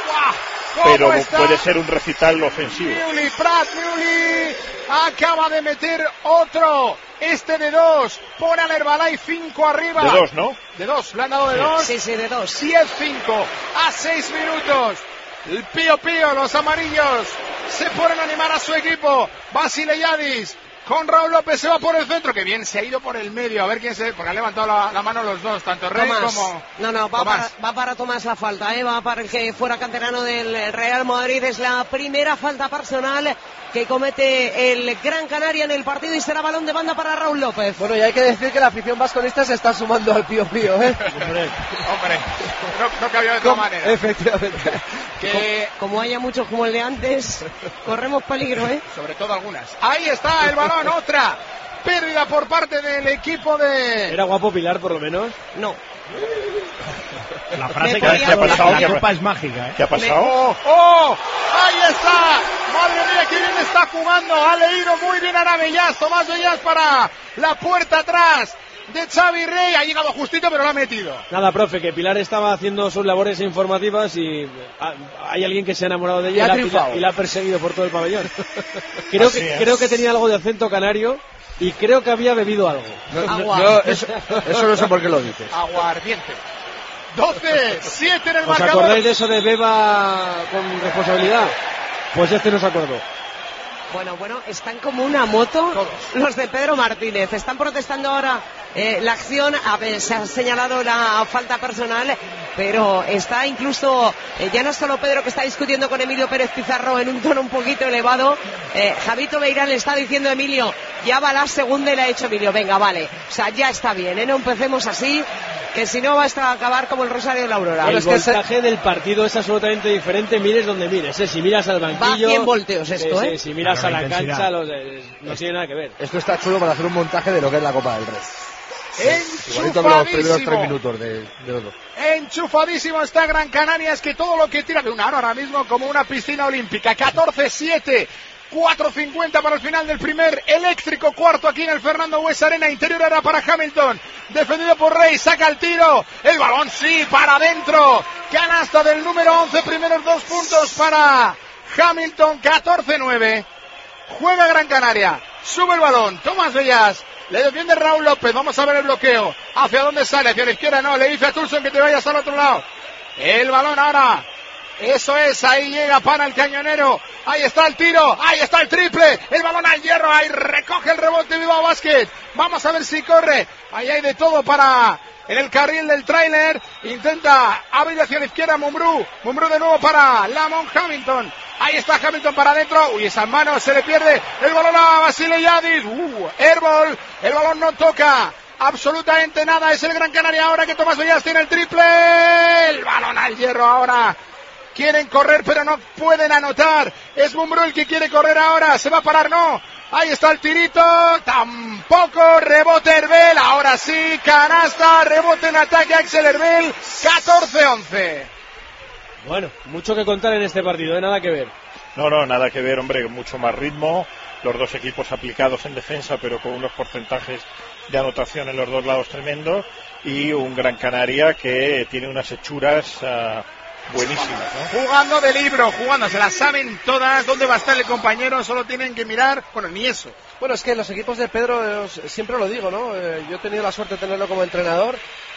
Pero está? Puede ser un recital ofensivo. Newley, Prat, Newley acaba de meter otro. Este de dos, pone al Herbalife cinco arriba. De dos, ¿no? De dos, le han dado de sí. dos. Sí, sí, de dos. diez cinco a seis minutos. El pío pío, los amarillos se ponen a animar a su equipo. Vasileyadis con Raúl López se va por el centro, que bien se ha ido por el medio, a ver quién se... porque han levantado la, la mano los dos, tanto Rey Tomás. como... No, no, va para, va para Tomás la falta, ¿eh? Va para el que fuera canterano del Real Madrid, es la primera falta personal que comete el Gran Canaria en el partido y será balón de banda para Raúl López. Bueno, y hay que decir que la afición vasconista se está sumando al pío pío, ¿eh? Hombre, hombre, no, no cabía de otra manera. Efectivamente. Que... Como, como haya muchos como el de antes, corremos peligro, ¿eh? Sobre todo algunas. Ahí está el balón, otra pérdida por parte del equipo de... ¿Era guapo Pilar por lo menos? No. La frase que ha pasado, la copa es mágica, ¿eh? ¿Qué ha pasado? ¡Oh! ¡Oh! ¡Ahí está! ¡Madre mía, qué bien está jugando! Ha leído muy bien a Bellas, Tomás Bellas para la puerta atrás. de Xavi Rey. Ha llegado justito, pero lo ha metido. Nada, profe, que Pilar estaba haciendo sus labores informativas y hay alguien que se ha enamorado de ella y la, y, la, y la ha perseguido por todo el pabellón. creo, que, creo que tenía algo de acento canario y creo que había bebido algo. No, no, yo eso, eso no sé por qué lo dices. Aguardiente. doce siete en el ¿Os marcador. ¿Os acordáis de eso de beba con responsabilidad? Pues este no se acordó. Bueno, bueno, están como una moto todos los de Pedro Martínez. Están protestando ahora eh, la acción. A ver, se ha señalado la falta personal, pero está incluso, eh, ya no solo Pedro que está discutiendo con Emilio Pérez Pizarro en un tono un poquito elevado. Eh, Javito Beirán le está diciendo a Emilio, ya va la segunda y le ha dicho Emilio, venga, vale. O sea, ya está bien, ¿eh? No empecemos así, que si no va a acabar como el Rosario de la Aurora. El es voltaje que del partido es absolutamente diferente, mires donde mires, ¿eh? Si miras al banquillo... Va cien volteos esto, sí, ¿eh? sí, si miras a la cancha, los, eh, no tiene nada que ver. Esto está chulo para hacer un montaje de lo que es la Copa del Rey. Enchufadísimo. Los primeros tres minutos de, de los dos. Enchufadísimo está Gran Canaria, es que todo lo que tira de un aro ahora mismo como una piscina olímpica. catorce siete. cuatro cincuenta para el final del primer eléctrico cuarto aquí en el Fernando Buesa Arena. Interior era para Hamilton, defendido por Rey, saca el tiro, el balón sí, para adentro, canasta del número once, primeros dos puntos para Hamilton. Catorce nueve, juega Gran Canaria, sube el balón, Tomás Bellas, le defiende Raúl López, vamos a ver el bloqueo, hacia dónde sale, hacia la izquierda no, le dice a Tulson que te vayas al otro lado, el balón ahora. Eso es, ahí llega para el cañonero, ahí está el tiro, ahí está el triple, el balón al hierro, ahí recoge el rebote Bilbao Basket, vamos a ver si corre, ahí hay de todo para en el carril del tráiler, intenta abrir hacia la izquierda Mumbrú, Mumbrú de nuevo para Lamont Hamilton, ahí está Hamilton para adentro, uy, esas manos, se le pierde el balón a Basile Yadis, uh, airball, el balón no toca absolutamente nada, es el Gran Canaria ahora que Tomás Bellas tiene el triple, el balón al hierro ahora. Quieren correr pero no pueden anotar. Es Mumbrú el que quiere correr ahora. Se va a parar, no. Ahí está el tirito. Tampoco. Rebote Herbel. Ahora sí. Canasta. Rebote en ataque Axel Herbel. catorce once. Bueno, mucho que contar en este partido. ¿eh? Nada que ver. No, no, nada que ver, hombre. Mucho más ritmo. Los dos equipos aplicados en defensa, pero con unos porcentajes de anotación en los dos lados tremendos. Y un Gran Canaria que tiene unas hechuras... Uh, buenísimas, ¿no? Jugando de libro, jugando, se las saben todas, dónde va a estar el compañero, solo tienen que mirar, bueno, ni eso. Bueno, es que los equipos de Pedro, siempre lo digo, ¿no? Eh, yo he tenido la suerte de tenerlo como entrenador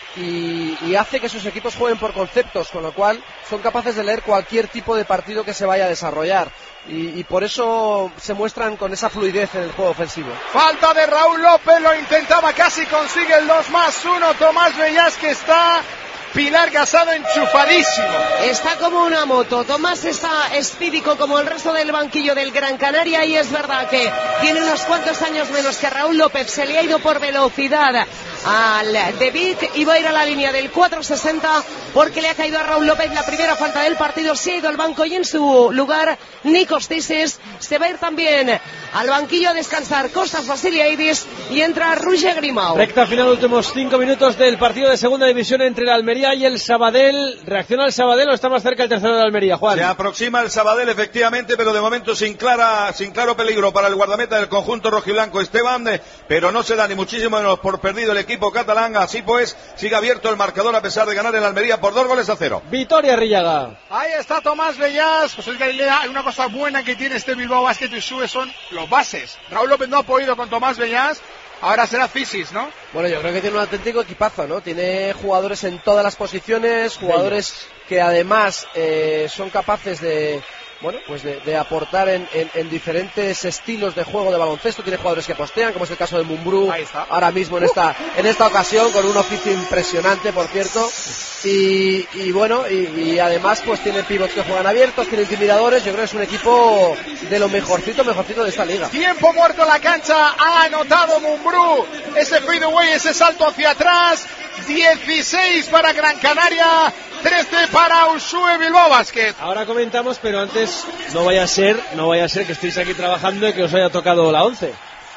y, y hace que sus equipos jueguen por conceptos, con lo cual son capaces de leer cualquier tipo de partido que se vaya a desarrollar. Y, y por eso se muestran con esa fluidez en el juego ofensivo. Falta de Raúl López, lo intentaba, casi consigue el dos más uno, Tomás Bellas que está... Pilar Casado enchufadísimo. Está como una moto. Tomás está espídico como el resto del banquillo del Gran Canaria y es verdad que tiene unos cuantos años menos que Raúl López. Se le ha ido por velocidad al David y va a ir a la línea del cuatro sesenta porque le ha caído a Raúl López la primera falta del partido. Se ha ido al banco y en su lugar Nikos Tisis. Se va a ir también al banquillo a descansar Kostas Vasiliadis y entra Roger Grimau. Recta final, últimos cinco minutos del partido de segunda división entre el Almería y el Sabadell. ¿Reacciona el Sabadell o está más cerca el tercero de Almería, Juan? Se aproxima el Sabadell efectivamente, pero de momento sin clara, sin claro peligro para el guardameta del conjunto rojiblanco Esteban, pero no se da ni muchísimo menos por perdido el equipo catalán. Así pues, sigue abierto el marcador a pesar de ganar el Almería por dos goles a cero. Vitoria Rillaga. Ahí está Tomás Bellas. José Galilea, hay una cosa buena que tiene este Bilbao Basket y sube son los bases. Raúl López no ha podido con Tomás Bellas. Ahora será Fisis, ¿no? Bueno, yo creo que tiene un auténtico equipazo, ¿no? Tiene jugadores en todas las posiciones, jugadores Bello. que además eh, son capaces de, bueno, pues de, de aportar en, en, en diferentes estilos de juego de baloncesto. Tiene jugadores que postean, como es el caso de Mumbrú, ahora mismo en esta en esta ocasión, con un oficio impresionante, por cierto. Y, y bueno, y, y además pues tiene pivots que juegan abiertos, tiene intimidadores. Yo creo que es un equipo de lo mejorcito, mejorcito de esta liga. Tiempo muerto en la cancha, ha anotado Mumbrú, ese fadeaway, ese salto hacia atrás. dieciséis para Gran Canaria, trece para Usue Bilbao Basket. Ahora comentamos, pero antes no vaya a ser, no vaya a ser que estéis aquí trabajando y que os haya tocado la once.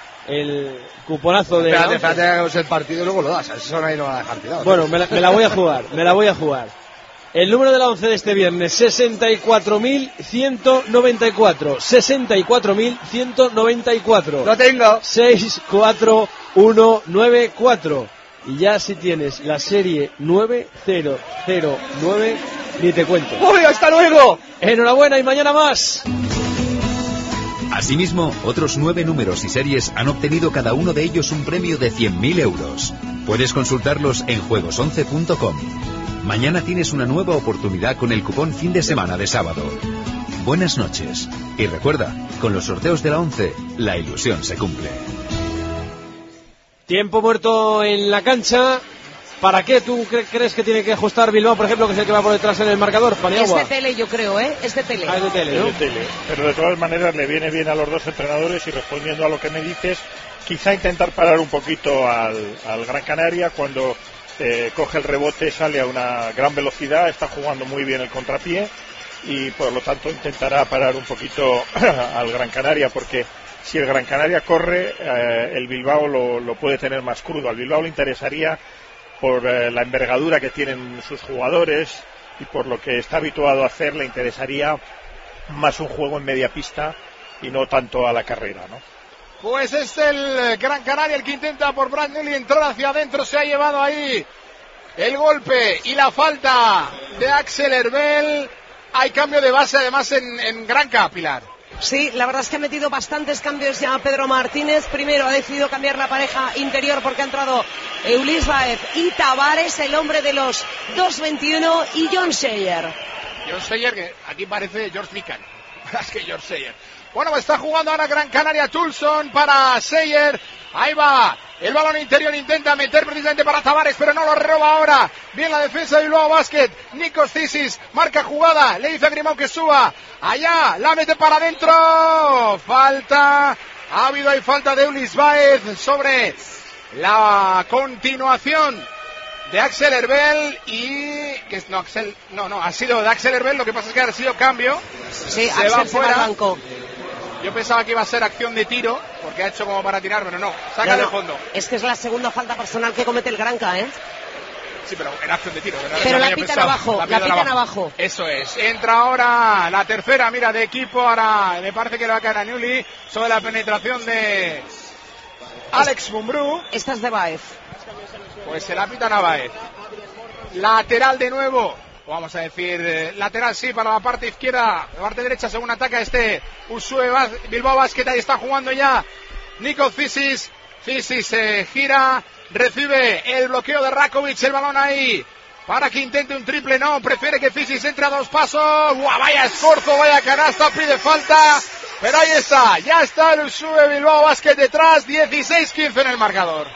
El cuponazo de... Espérate, espérate que hagamos el partido y luego lo das. Eso nadie no va a dejar tirado. Bueno, me la, me la voy a jugar, me la voy a jugar. El número de la once de este viernes, sesenta y cuatro mil ciento noventa y cuatro. sesenta y cuatro mil ciento noventa y cuatro. Lo tengo. seis cuatro uno nueve cuatro. y ya si tienes la serie nueve cero cero nueve, ni te cuento. ¡Uy, hasta luego! Enhorabuena y mañana más. Asimismo, otros nueve números y series han obtenido cada uno de ellos un premio de cien mil euros. Puedes consultarlos en juegos once punto com. Mañana tienes una nueva oportunidad con el cupón fin de semana de sábado. Buenas noches. Y recuerda, con los sorteos de la once, la ilusión se cumple. Tiempo muerto en la cancha. ¿Para qué tú cre- crees que tiene que ajustar Bilbao, por ejemplo, que es el que va por detrás en el marcador? Paniagua. Es de tele, yo creo, ¿eh? Es de tele. Ah, es de tele, ¿no? Es de tele. Pero de todas maneras le viene bien a los dos entrenadores, y respondiendo a lo que me dices, quizá intentar parar un poquito al, al Gran Canaria cuando eh, coge el rebote, sale a una gran velocidad, está jugando muy bien el contrapié y por lo tanto intentará parar un poquito al Gran Canaria, porque si el Gran Canaria corre, eh, el Bilbao lo, lo puede tener más crudo. Al Bilbao le interesaría, por eh, la envergadura que tienen sus jugadores y por lo que está habituado a hacer, le interesaría más un juego en media pista y no tanto a la carrera, ¿no? Pues es el Gran Canaria el que intenta por Bradley entrar hacia adentro. Se ha llevado ahí el golpe y la falta de Axel Herbel. Hay cambio de base además en, en Granca, Pilar. Sí, la verdad es que ha metido bastantes cambios ya Pedro Martínez. Primero ha decidido cambiar la pareja interior porque ha entrado Ulis Baez y Tavares, el hombre de los dos veintiuno, y John Sayer. John Sayer, que aquí parece George Mikan, más que George Sayer. Bueno, está jugando ahora Gran Canaria. Tulson para Sayer. Ahí va. El balón interior intenta meter precisamente para Tavares, pero no lo roba ahora. Bien la defensa de Bilbao Basket. Nikos Zisis marca jugada. Le dice a Grimao que suba. Allá, la mete para adentro. Falta. Ha habido ahí falta de Ulis Baez sobre la continuación de Axel Herbel y que no Axel no no ha sido de Axel Herbel. Lo que pasa es que ha sido cambio. Sí, se Axel va se fuera. va al banco. Yo pensaba que iba a ser acción de tiro, porque ha hecho como para tirar, pero no, saca No, de no, fondo. Es que es la segunda falta personal que comete el Granca, ¿eh? Sí, pero era acción de tiro. ¿verdad? Pero No la había pitan pensado. abajo, la pitan pitan abajo. Eso es. Entra ahora la tercera, mira, de equipo. Ahora me parece que le va a caer a Newly sobre la penetración de Alex Mumbrú. Esta es de Baez. Pues se la pitan a Baez. Lateral de nuevo. Vamos a decir, eh, lateral sí para la parte izquierda, la parte derecha según ataca este Usue Bas- Bilbao Basket. Ahí está jugando ya Nico Zisis. Zisis se gira, recibe el bloqueo de Rakovic, el balón ahí para que intente un triple. No, prefiere que Zisis entre a dos pasos. ¡Guau! Vaya escorzo, vaya canasta, pide falta. Pero ahí está, ya está el Usue Bilbao Basket detrás, dieciséis quince en el marcador.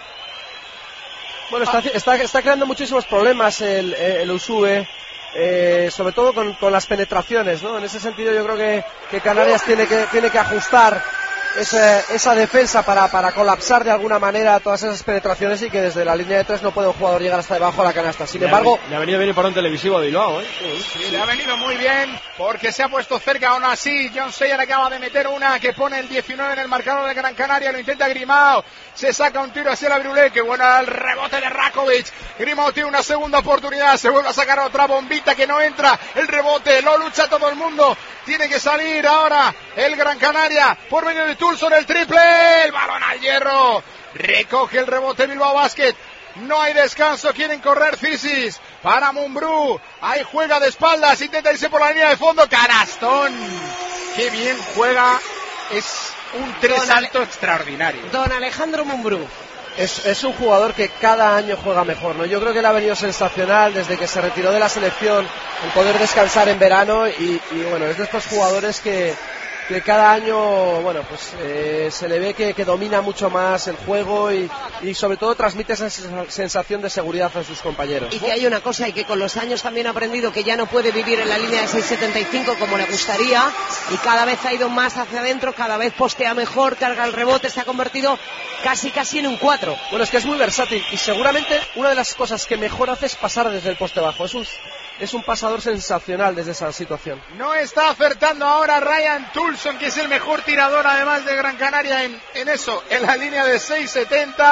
Bueno, está, está, está creando muchísimos problemas el, el Usue. Eh, sobre todo con, con las penetraciones, ¿no? En ese sentido yo creo que, que Canarias tiene que, tiene que ajustar esa, esa defensa para, para colapsar de alguna manera todas esas penetraciones y que desde la línea de tres no puede un jugador llegar hasta debajo de la canasta. Sin le embargo... Ha, le ha venido bien para un televisivo de Bilbao, ¿eh? Sí, le ha venido muy bien porque se ha puesto cerca. Aún así, John Sayer acaba de meter una que pone el diecinueve en el marcador de Gran Canaria. Lo intenta Grimao. Se saca un tiro hacia la Brulé. Que bueno el rebote de Rakovic. Grimao tiene una segunda oportunidad. Se vuelve a sacar otra bombita que no entra. El rebote lo lucha todo el mundo. Tiene que salir ahora el Gran Canaria por medio de Tulson. El triple. El balón al hierro. Recoge el rebote Bilbao Basket. No hay descanso, quieren correr Zisis para Mumbrú, ahí juega de espaldas, intenta irse por la línea de fondo, canastón, qué bien juega, es un tres alto extraordinario. Don Alejandro Mumbrú. Es, es un jugador que cada año juega mejor, ¿no? Yo creo que le ha venido sensacional desde que se retiró de la selección, el poder descansar en verano y, y bueno, es de estos jugadores que, que cada año, bueno, pues eh, se le ve que, que domina mucho más el juego y, y sobre todo transmite esa sensación de seguridad a sus compañeros. Y que hay una cosa, y que con los años también ha aprendido que ya no puede vivir en la línea de seis setenta y cinco como le gustaría, y cada vez ha ido más hacia adentro, cada vez postea mejor, carga el rebote, se ha convertido casi casi en un cuatro. Bueno, es que es muy versátil y seguramente una de las cosas que mejor hace es pasar desde el poste bajo. Es un, es un pasador sensacional desde esa situación. No está acertando ahora Ryan Tulson, que es el mejor tirador además de Gran Canaria en, en eso, en la línea de seis setenta.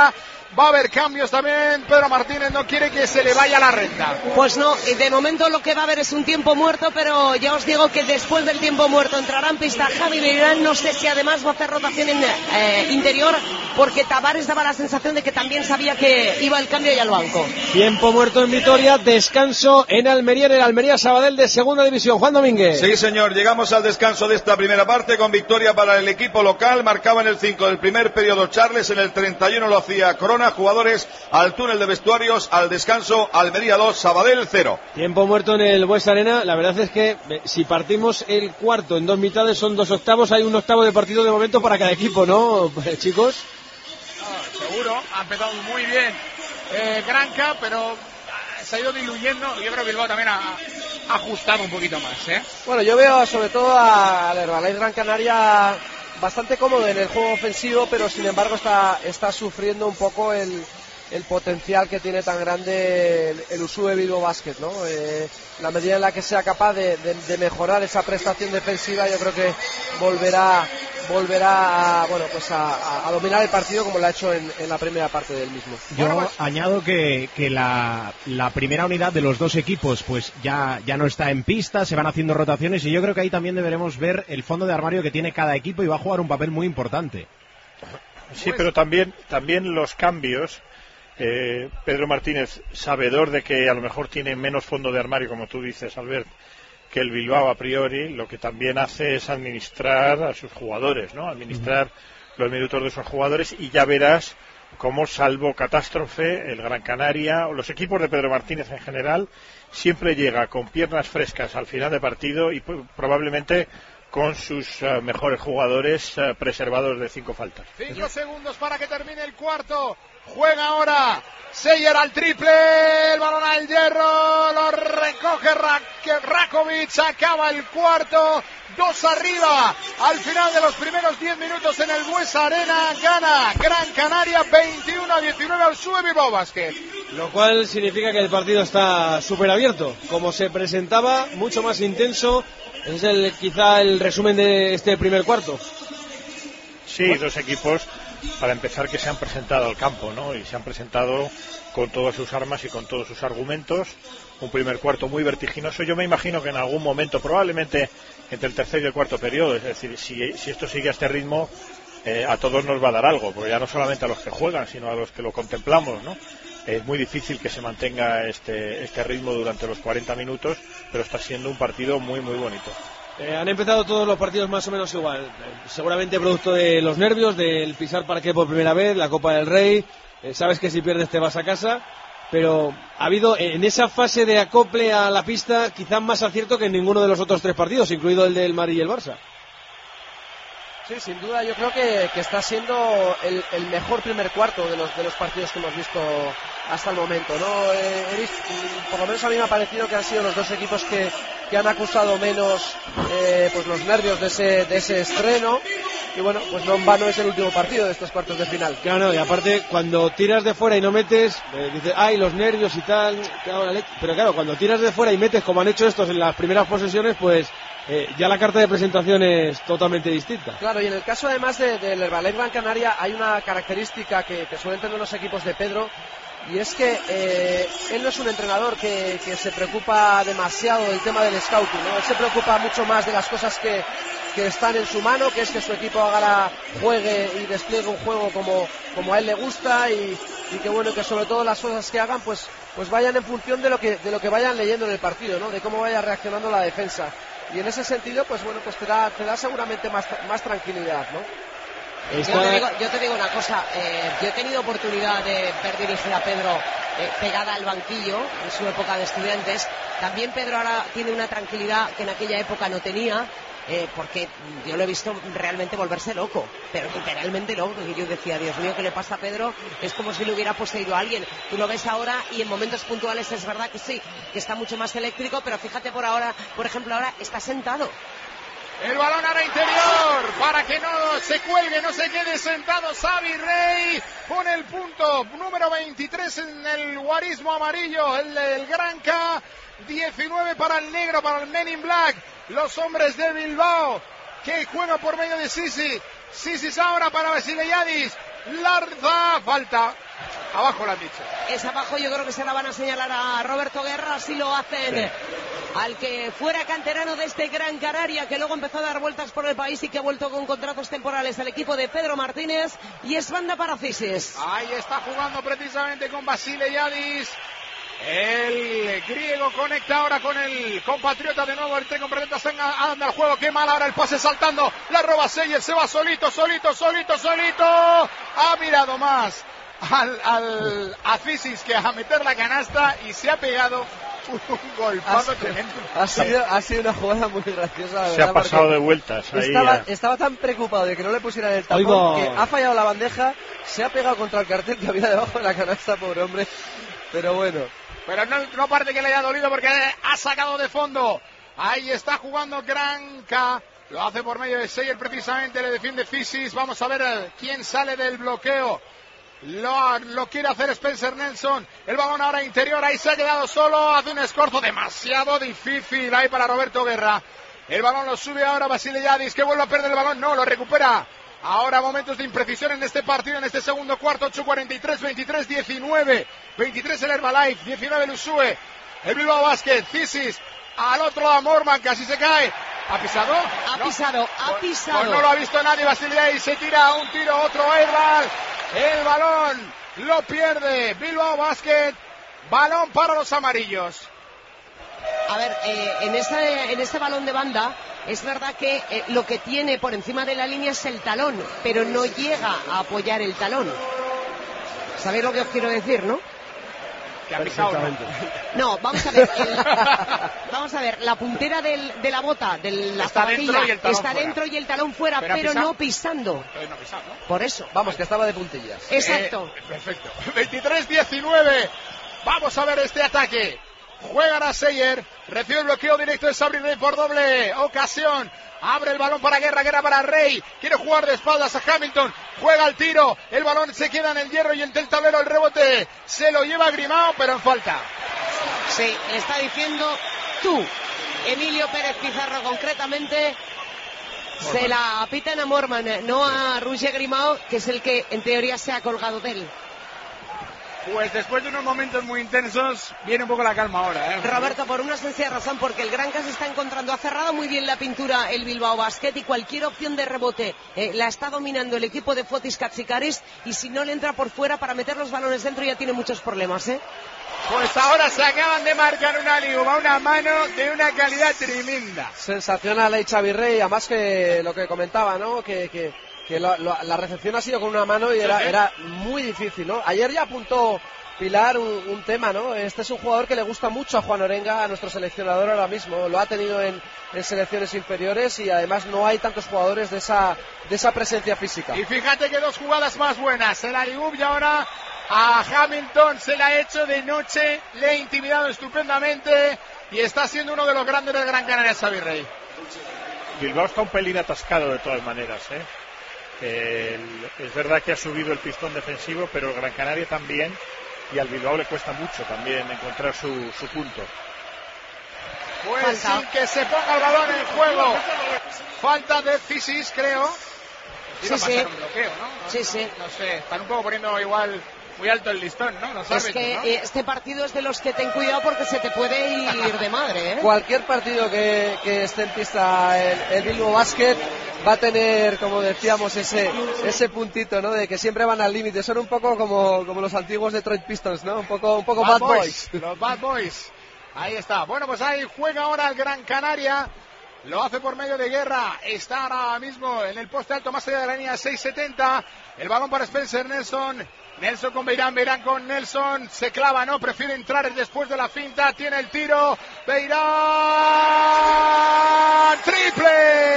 Va a haber cambios también. Pedro Martínez no quiere que se le vaya la renta. Pues no, de momento lo que va a haber es un tiempo muerto, pero ya os digo que después del tiempo muerto entrará en pista Javi Beirán. No sé si además va a hacer rotación en, eh, interior, porque Tavares daba la sensación de que también sabía que iba el cambio y al banco. Tiempo muerto en Vitoria, descanso en Almería, en el Almería Sabadell de segunda división. Juan Domínguez. Sí, señor, llegamos al descanso de esta primera parte con victoria para el equipo local. Marcaba en el cinco del primer periodo Charles, en el treinta y uno lo hacía Corona. Jugadores al túnel de vestuarios, al descanso, Almería dos, Sabadell cero. Tiempo muerto en el Buesa Arena. La verdad es que eh, si partimos el cuarto en dos mitades son dos octavos, hay un octavo de partido de momento para cada equipo, ¿no, chicos? No, seguro, ha empezado muy bien eh, Granca, pero se ha ido diluyendo. Yo creo que Bilbao también ha, ha ajustado un poquito más, ¿eh? Bueno, yo veo sobre todo al Herbalife Gran Canaria bastante cómodo en el juego ofensivo, pero sin embargo está, está sufriendo un poco el, el potencial que tiene tan grande el, el U S U E Bilbao Basket, ¿no? Eh, la medida en la que sea capaz de, de, de mejorar esa prestación defensiva, yo creo que volverá volverá a, bueno, pues a, a dominar el partido como lo ha hecho en, en la primera parte del mismo. Yo bueno, pues, añado que, que la, la primera unidad de los dos equipos pues ya, ya no está en pista, se van haciendo rotaciones y yo creo que ahí también deberemos ver el fondo de armario que tiene cada equipo y va a jugar un papel muy importante. Sí, pero también, también los cambios. Eh, Pedro Martínez, sabedor de que a lo mejor tiene menos fondo de armario, como tú dices, Albert, que el Bilbao a priori, lo que también hace es administrar a sus jugadores, ¿no? Administrar uh-huh. los minutos de sus jugadores, y ya verás cómo, salvo catástrofe, el Gran Canaria o los equipos de Pedro Martínez en general siempre llega con piernas frescas al final de partido y probablemente con sus uh, mejores jugadores uh, preservados de cinco faltas. Cinco segundos para que termine el cuarto. Juega ahora Seyer al triple, el balón al hierro, lo recoge Rakovic, acaba el cuarto, dos arriba, al final de los primeros diez minutos en el Buesa Arena, gana Gran Canaria veintiuno a diecinueve al U S U E Bilbao Basket. Lo cual significa que el partido está súper abierto, como se presentaba, mucho más intenso. Ese es el, quizá el resumen de este primer cuarto. Sí, bueno. Dos equipos, para empezar, que se han presentado al campo, ¿no? Y se han presentado con todas sus armas y con todos sus argumentos. Un primer cuarto muy vertiginoso. Yo me imagino que en algún momento, probablemente entre el tercer y el cuarto periodo, es decir, si, si esto sigue a este ritmo, eh, a todos nos va a dar algo, porque ya no solamente a los que juegan, sino a los que lo contemplamos, ¿no? Es muy difícil que se mantenga este, este ritmo durante los cuarenta minutos, pero está siendo un partido muy, muy bonito. Eh, han empezado todos los partidos más o menos igual, eh, seguramente producto de los nervios, del pisar parque por primera vez, la Copa del Rey, eh, sabes que si pierdes te vas a casa, pero ha habido en esa fase de acople a la pista quizás más acierto que en ninguno de los otros tres partidos, incluido el del Madrid y el Barça. Sí, sin duda yo creo que, que está siendo el, el mejor primer cuarto de los de los partidos que hemos visto hasta el momento, ¿no? Eh, he visto, por lo menos a mí me ha parecido que han sido los dos equipos que, que han acusado menos eh, pues los nervios de ese de ese estreno, y bueno, pues no en vano es el último partido de estos cuartos de final. Claro, y aparte cuando tiras de fuera y no metes, eh, dices, ay, los nervios y tal, pero claro, cuando tiras de fuera y metes como han hecho estos en las primeras posesiones, pues Eh, ya la carta de presentación es totalmente distinta. Claro, y en el caso además del de, de Herbalife Gran Canaria hay una característica que, que suelen tener los equipos de Pedro, y es que eh, él no es un entrenador que, que se preocupa demasiado del tema del scouting, ¿no? Él se preocupa mucho más de las cosas que, que están en su mano, que es que su equipo haga, juegue y despliegue un juego como, como a él le gusta, y, y que bueno, que sobre todo las cosas que hagan pues, pues vayan en función de lo que, de lo que vayan leyendo en el partido, ¿no? De cómo vaya reaccionando la defensa. Y en ese sentido, pues bueno, pues te da, te da seguramente más, más tranquilidad, ¿no? Esta... Yo, te digo, yo te digo una cosa, eh, yo he tenido oportunidad de ver dirigir a Pedro eh, pegada al banquillo en su época de estudiantes. También Pedro ahora tiene una tranquilidad que en aquella época no tenía, eh, porque yo lo he visto realmente volverse loco, pero literalmente loco, y yo decía, Dios mío, ¿qué le pasa a Pedro? Es como si le hubiera poseído a alguien. Tú lo ves ahora y en momentos puntuales es verdad que sí, que está mucho más eléctrico, pero fíjate por ahora, por ejemplo, ahora está sentado. El balón ahora interior, para que no se cuelgue, no se quede sentado Xavi Rey, pone el punto número veintitrés en el guarismo amarillo, el del Granca, diecinueve para el negro, para el Men in Black, los hombres de Bilbao, que juegan por medio de Sisi, Sisi ahora para Vasileyadis, Larza, falta. Abajo lo han dicho. Es abajo, yo creo que se la van a señalar a Roberto Guerra, así lo hacen. Sí. Al que fuera canterano de este Gran Canaria, que luego empezó a dar vueltas por el país y que ha vuelto con contratos temporales al equipo de Pedro Martínez, y es banda para Cisis. Ahí está jugando precisamente con Basile Yadis. El griego conecta ahora con el compatriota de nuevo, el tren complementa, anda al juego, qué mal ahora el pase saltando, la roba Seyer, se va solito, solito, solito, solito, ha mirado más al, al a Cisis que a meter la canasta y se ha pegado un golpazo tremendo. Ha sido, ha sido una jugada muy graciosa. Se ha pasado de vueltas. Ahí estaba, ya. estaba tan preocupado de que no le pusieran el tapón Oigo. que ha fallado la bandeja, se ha pegado contra el cartel que había debajo de la canasta, pobre hombre. Pero bueno. Pero no, no parte que le haya dolido porque ha sacado de fondo. Ahí está jugando Granca. Lo hace por medio de Seyer precisamente, le defiende Cisis. Vamos a ver quién sale del bloqueo. Lo, lo quiere hacer Spencer Nelson. El balón ahora interior, ahí se ha quedado solo. Hace un escorzo demasiado difícil ahí para Roberto Guerra. El balón lo sube ahora Basile Yadis, que vuelve a perder el balón. No, lo recupera. Ahora momentos de imprecisión en este partido, en este segundo cuarto. Ocho cuarenta y tres, veintitrés diecinueve. veintitrés el Herbalife, diecinueve el Usue. El Bilbao Basket, Cisis. Al otro lado Morman, casi se cae. ¿Ha pisado? Ha ¿No? pisado, ha pues, pisado. Pues no lo ha visto nadie Basile Yadis. Se tira un tiro, otro airball. El balón lo pierde Bilbao Basket. Balón para los amarillos. A ver, eh, en, este, en este balón de banda es verdad que eh, lo que tiene por encima de la línea es el talón, pero no llega a apoyar el talón. ¿Sabéis lo que os quiero decir, no? Que ha pisado. No, vamos a ver. El, vamos a ver, la puntera del, de la bota, de la está zapatilla, dentro y el talón está fuera. dentro y el talón fuera, pero, pero no pisando. Pero no pisando. Por eso. Vamos, que estaba de puntillas. Exacto. Eh, perfecto. veintitrés diecinueve. Vamos a ver este ataque. Juega a Seyer. Recibe el bloqueo directo de Sabri Rey por doble ocasión. Abre el balón para Guerra, Guerra para Rey. Quiere jugar de espaldas a Hamilton. Juega el tiro. El balón se queda en el hierro y entre el tablero el rebote. Se lo lleva Grimao, pero en falta. Sí, le está diciendo tú, Emilio Pérez Pizarro concretamente. Morman. Se la pitan a Morman, no a Roger Grimao, que es el que en teoría se ha colgado de él. Pues después de unos momentos muy intensos, viene un poco la calma ahora, ¿eh? Roberto, por una sencilla razón, porque el Granca se está encontrando, ha cerrado muy bien la pintura el Bilbao Basket y cualquier opción de rebote eh, la está dominando el equipo de Fotis Katsikaris, y si no le entra por fuera para meter los balones dentro ya tiene muchos problemas, ¿eh? Pues ahora se acaban de marcar una liuba, una mano de una calidad tremenda. Sensacional ahí Xavi Rey, además que lo que comentaba, ¿no? Que... que... que la, la, la recepción ha sido con una mano y era, era muy difícil, ¿no? Ayer ya apuntó Pilar un, un tema, ¿no? Este es un jugador que le gusta mucho a Juan Orenga, a nuestro seleccionador ahora mismo. Lo ha tenido en, en selecciones inferiores y además no hay tantos jugadores de esa, de esa presencia física. Y fíjate que dos jugadas más buenas. El Aliub y ahora a Hamilton se la ha hecho de noche, le ha intimidado estupendamente y está siendo uno de los grandes del Gran Canaria, Xavi Rey. Bilbao está un pelín atascado de todas maneras, ¿eh? El, es verdad que ha subido el pistón defensivo, pero el Gran Canaria también, y al Bilbao le cuesta mucho también encontrar su, su punto. Pues falta. Sin que se ponga el balón en juego, falta de Cisis, creo. Sí, sí. Un bloqueo, ¿no? Sí, sí. No sé, están un poco poniendo igual muy alto el listón, ¿no? Los es que ¿no? este partido es de los que ten cuidado porque se te puede ir de madre, ¿eh? Cualquier partido que, que esté en pista el, el Bilbao Basket va a tener, como decíamos, ese ese puntito, ¿no? De que siempre van al límite. Son un poco como, como los antiguos Detroit Pistons, ¿no? Un poco, un poco Bad, Bad Boys. Boys. Los Bad Boys. Ahí está. Bueno, pues ahí juega ahora el Gran Canaria. Lo hace por medio de Guerra. Está ahora mismo en el poste alto más allá de la línea seis setenta. El balón para Spencer Nelson. Nelson con Beirán, Beirán con Nelson. Se clava, no, prefiere entrar después de la finta. Tiene el tiro. Beirán. ¡Triple!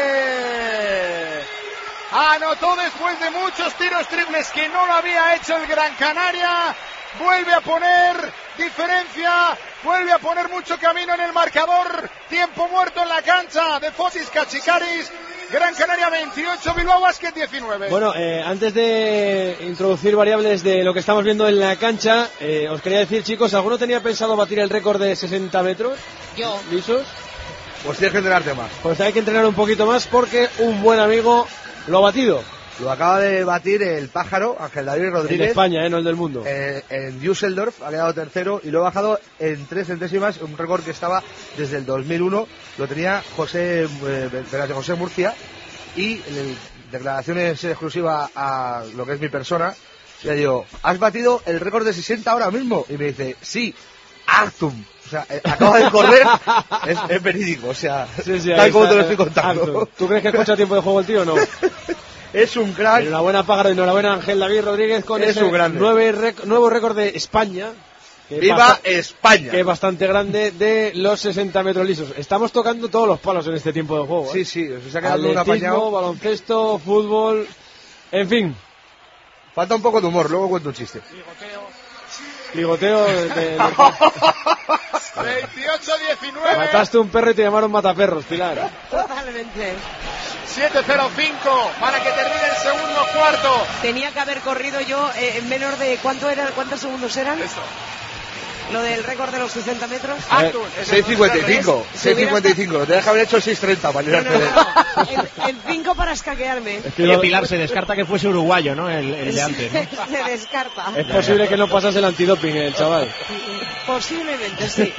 Anotó después de muchos tiros triples que no lo había hecho el Gran Canaria. Vuelve a poner diferencia, vuelve a poner mucho camino en el marcador. Tiempo muerto en la cancha de Fotis Katsikaris. Gran Canaria veintiocho, Bilbao Basket diecinueve. Bueno, eh, antes de introducir variables de lo que estamos viendo en la cancha, eh, os quería decir, chicos, ¿alguno tenía pensado batir el récord de sesenta metros? Yo. ¿Lisos? Pues tienes que entrenarte más. Pues hay que entrenar un poquito más porque un buen amigo lo ha batido. Lo acaba de batir el pájaro, Ángel David Rodríguez. En España, ¿eh? No el del mundo. Eh, en Düsseldorf ha quedado tercero y lo ha bajado en tres centésimas, un récord que estaba desde el dos mil uno. Lo tenía José, eh, José Murcia. Y en declaraciones exclusivas a lo que es mi persona, le digo, ¿has batido el récord de sesenta ahora mismo? Y me dice, sí, Artum. O sea, eh, acaba de correr, es, es verídico, o sea, sí, sí, tal como te lo está, estoy contando. Artum. ¿Tú crees que escucha tiempo de juego el tío o no? Es un crack. Enhorabuena Pájaro, enhorabuena Ángel David Rodríguez con es ese un nueve rec nuevo récord de España. Que ¡Viva España! Que es bastante grande, de los sesenta metros lisos. Estamos tocando todos los palos en este tiempo de juego. ¿eh? Sí, sí, se ha quedado un Atletismo, apañado. baloncesto, fútbol, en fin. Falta un poco de humor, luego cuento un chiste. Ligoteo de, de... veintiocho diecinueve. Mataste un perro y te llamaron mataperros, Pilar. Totalmente. siete cero cinco para que termine el segundo cuarto. Tenía que haber corrido yo eh, en menos de... ¿cuánto era, ¿Cuántos segundos eran? Eso. Lo del récord de los sesenta metros. seis cincuenta y cinco. seis cincuenta y cinco. Lo tenías que haber hecho seis treinta para llegar no, no, no. El, el cinco para escaquearme. Es que Pilar se descarta que fuese uruguayo, ¿no? El, el de antes, ¿no? Se descarta. Es posible que no pasase el antidoping, el chaval. Posiblemente, sí.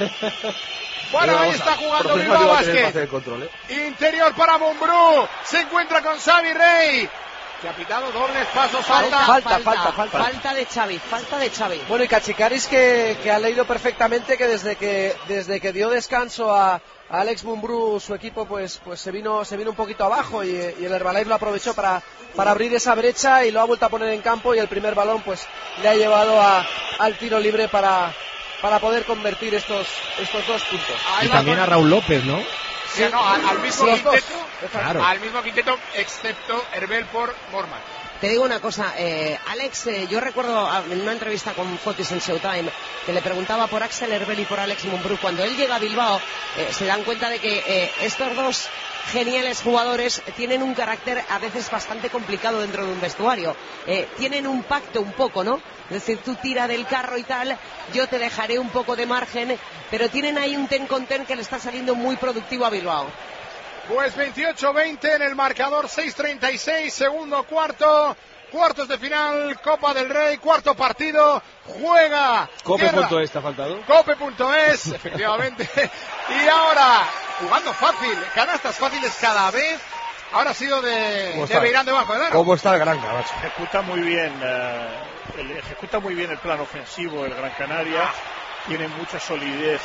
Bueno, ahí está jugando Bilbao Basket. Interior para Mumbrú. Se encuentra con Xavi Rey. Que ha pitado dobles pasos. Falta, Falta, falta, falta, falta. Falta de Xavi, falta de Xavi. Bueno, y Cachicaris que, que ha leído perfectamente que desde que desde que dio descanso a, a Alex Mumbrú, su equipo pues pues se vino se vino un poquito abajo y, y el Herbalife lo aprovechó para para abrir esa brecha y lo ha vuelto a poner en campo y el primer balón pues le ha llevado a, al tiro libre para para poder convertir estos estos dos puntos. Y también a Raúl López, ¿no? Sí, no, al, al mismo Sí, quinteto, claro. al mismo quinteto, excepto Herbel por Morman. Te digo una cosa, eh, Alex, eh, yo recuerdo en una entrevista con Fotis en Showtime que le preguntaba por Axel Herbel y por Alex Mumbrú. Cuando él llega a Bilbao, eh, se dan cuenta de que eh, estos dos geniales jugadores tienen un carácter a veces bastante complicado dentro de un vestuario. Eh, tienen un pacto un poco, ¿no? Es decir, tú tira del carro y tal, yo te dejaré un poco de margen, pero tienen ahí un ten con ten que le está saliendo muy productivo a Bilbao. Pues veintiocho veinte en el marcador, seis treinta y seis, segundo cuarto, cuartos de final, Copa del Rey, cuarto partido, juega. Cope punto es, ¿te ha faltado? Cope punto es, efectivamente. Y ahora, jugando fácil, canastas fáciles cada vez. Ahora ha sido de, de Beirán debajo del aro. ¿Cómo está el Gran Canaria? Ejecuta muy bien, uh, el, ejecuta muy bien el plan ofensivo el Gran Canaria. Tiene mucha solidez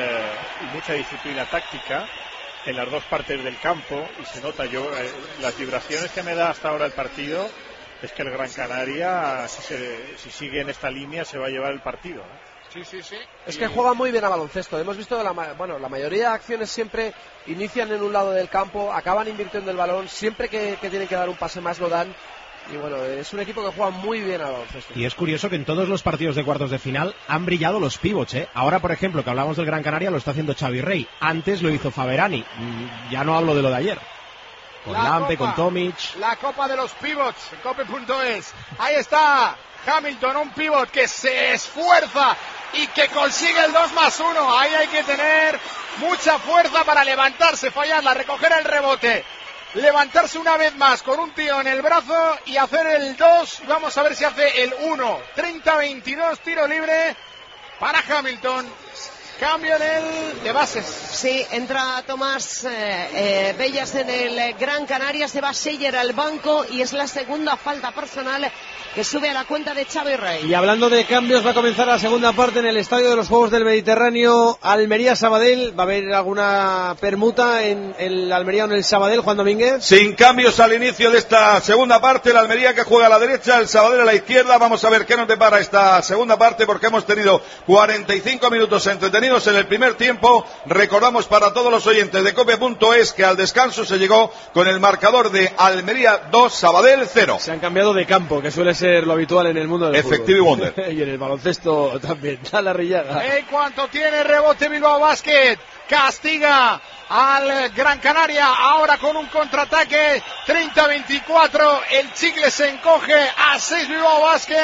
uh, y mucha disciplina táctica en las dos partes del campo y se nota yo eh, las vibraciones que me da hasta ahora el partido es que el Gran Canaria si, se, si sigue en esta línea se va a llevar el partido, ¿no? Sí, sí, sí. Es que juega muy bien a baloncesto. Hemos visto la, bueno, la mayoría de acciones siempre inician en un lado del campo, acaban invirtiendo el balón, siempre que, que tienen que dar un pase más lo dan. Y bueno, es un equipo que juega muy bien al baloncesto. Y es curioso que en todos los partidos de cuartos de final han brillado los pivots, ¿eh? Ahora, por ejemplo, que hablamos del Gran Canaria, lo está haciendo Xavi Rey. Antes lo hizo Faberani. Ya no hablo de lo de ayer. Con La Lampe, copa, con Tomic. La Copa de los Pivots, Cope punto es. Ahí está Hamilton, un pivot que se esfuerza y que consigue el dos más uno. Ahí hay que tener mucha fuerza para levantarse, fallarla, recoger el rebote. Levantarse una vez más con un tío en el brazo y hacer el dos. Vamos a ver si hace el uno. treinta veintidós, tiro libre para Hamilton. Cambio en el de bases. Sí, entra Tomás eh, eh, Bellas en el Gran Canaria, se va Seyer al banco y es la segunda falta personal que sube a la cuenta de Xavi Rey. Y hablando de cambios, va a comenzar la segunda parte en el Estadio de los Juegos del Mediterráneo, Almería-Sabadell. ¿Va a haber alguna permuta en el Almería o en el Sabadell, Juan Domínguez? Sin cambios al inicio de esta segunda parte, el Almería que juega a la derecha, el Sabadell a la izquierda. Vamos a ver qué nos depara esta segunda parte, porque hemos tenido cuarenta y cinco minutos entretenidos en el primer tiempo. Recordamos para todos los oyentes de Cope punto es que al descanso se llegó con el marcador de Almería dos, Sabadell cero. Se han cambiado de campo, que suele ser lo habitual en el mundo del Effective fútbol. Wonder. Y en el baloncesto también. Da la rillada. En cuanto tiene rebote Bilbao Basket, castiga al Gran Canaria, ahora con un contraataque, treinta veinticuatro, el chicle se encoge a seis Bilbao Basket,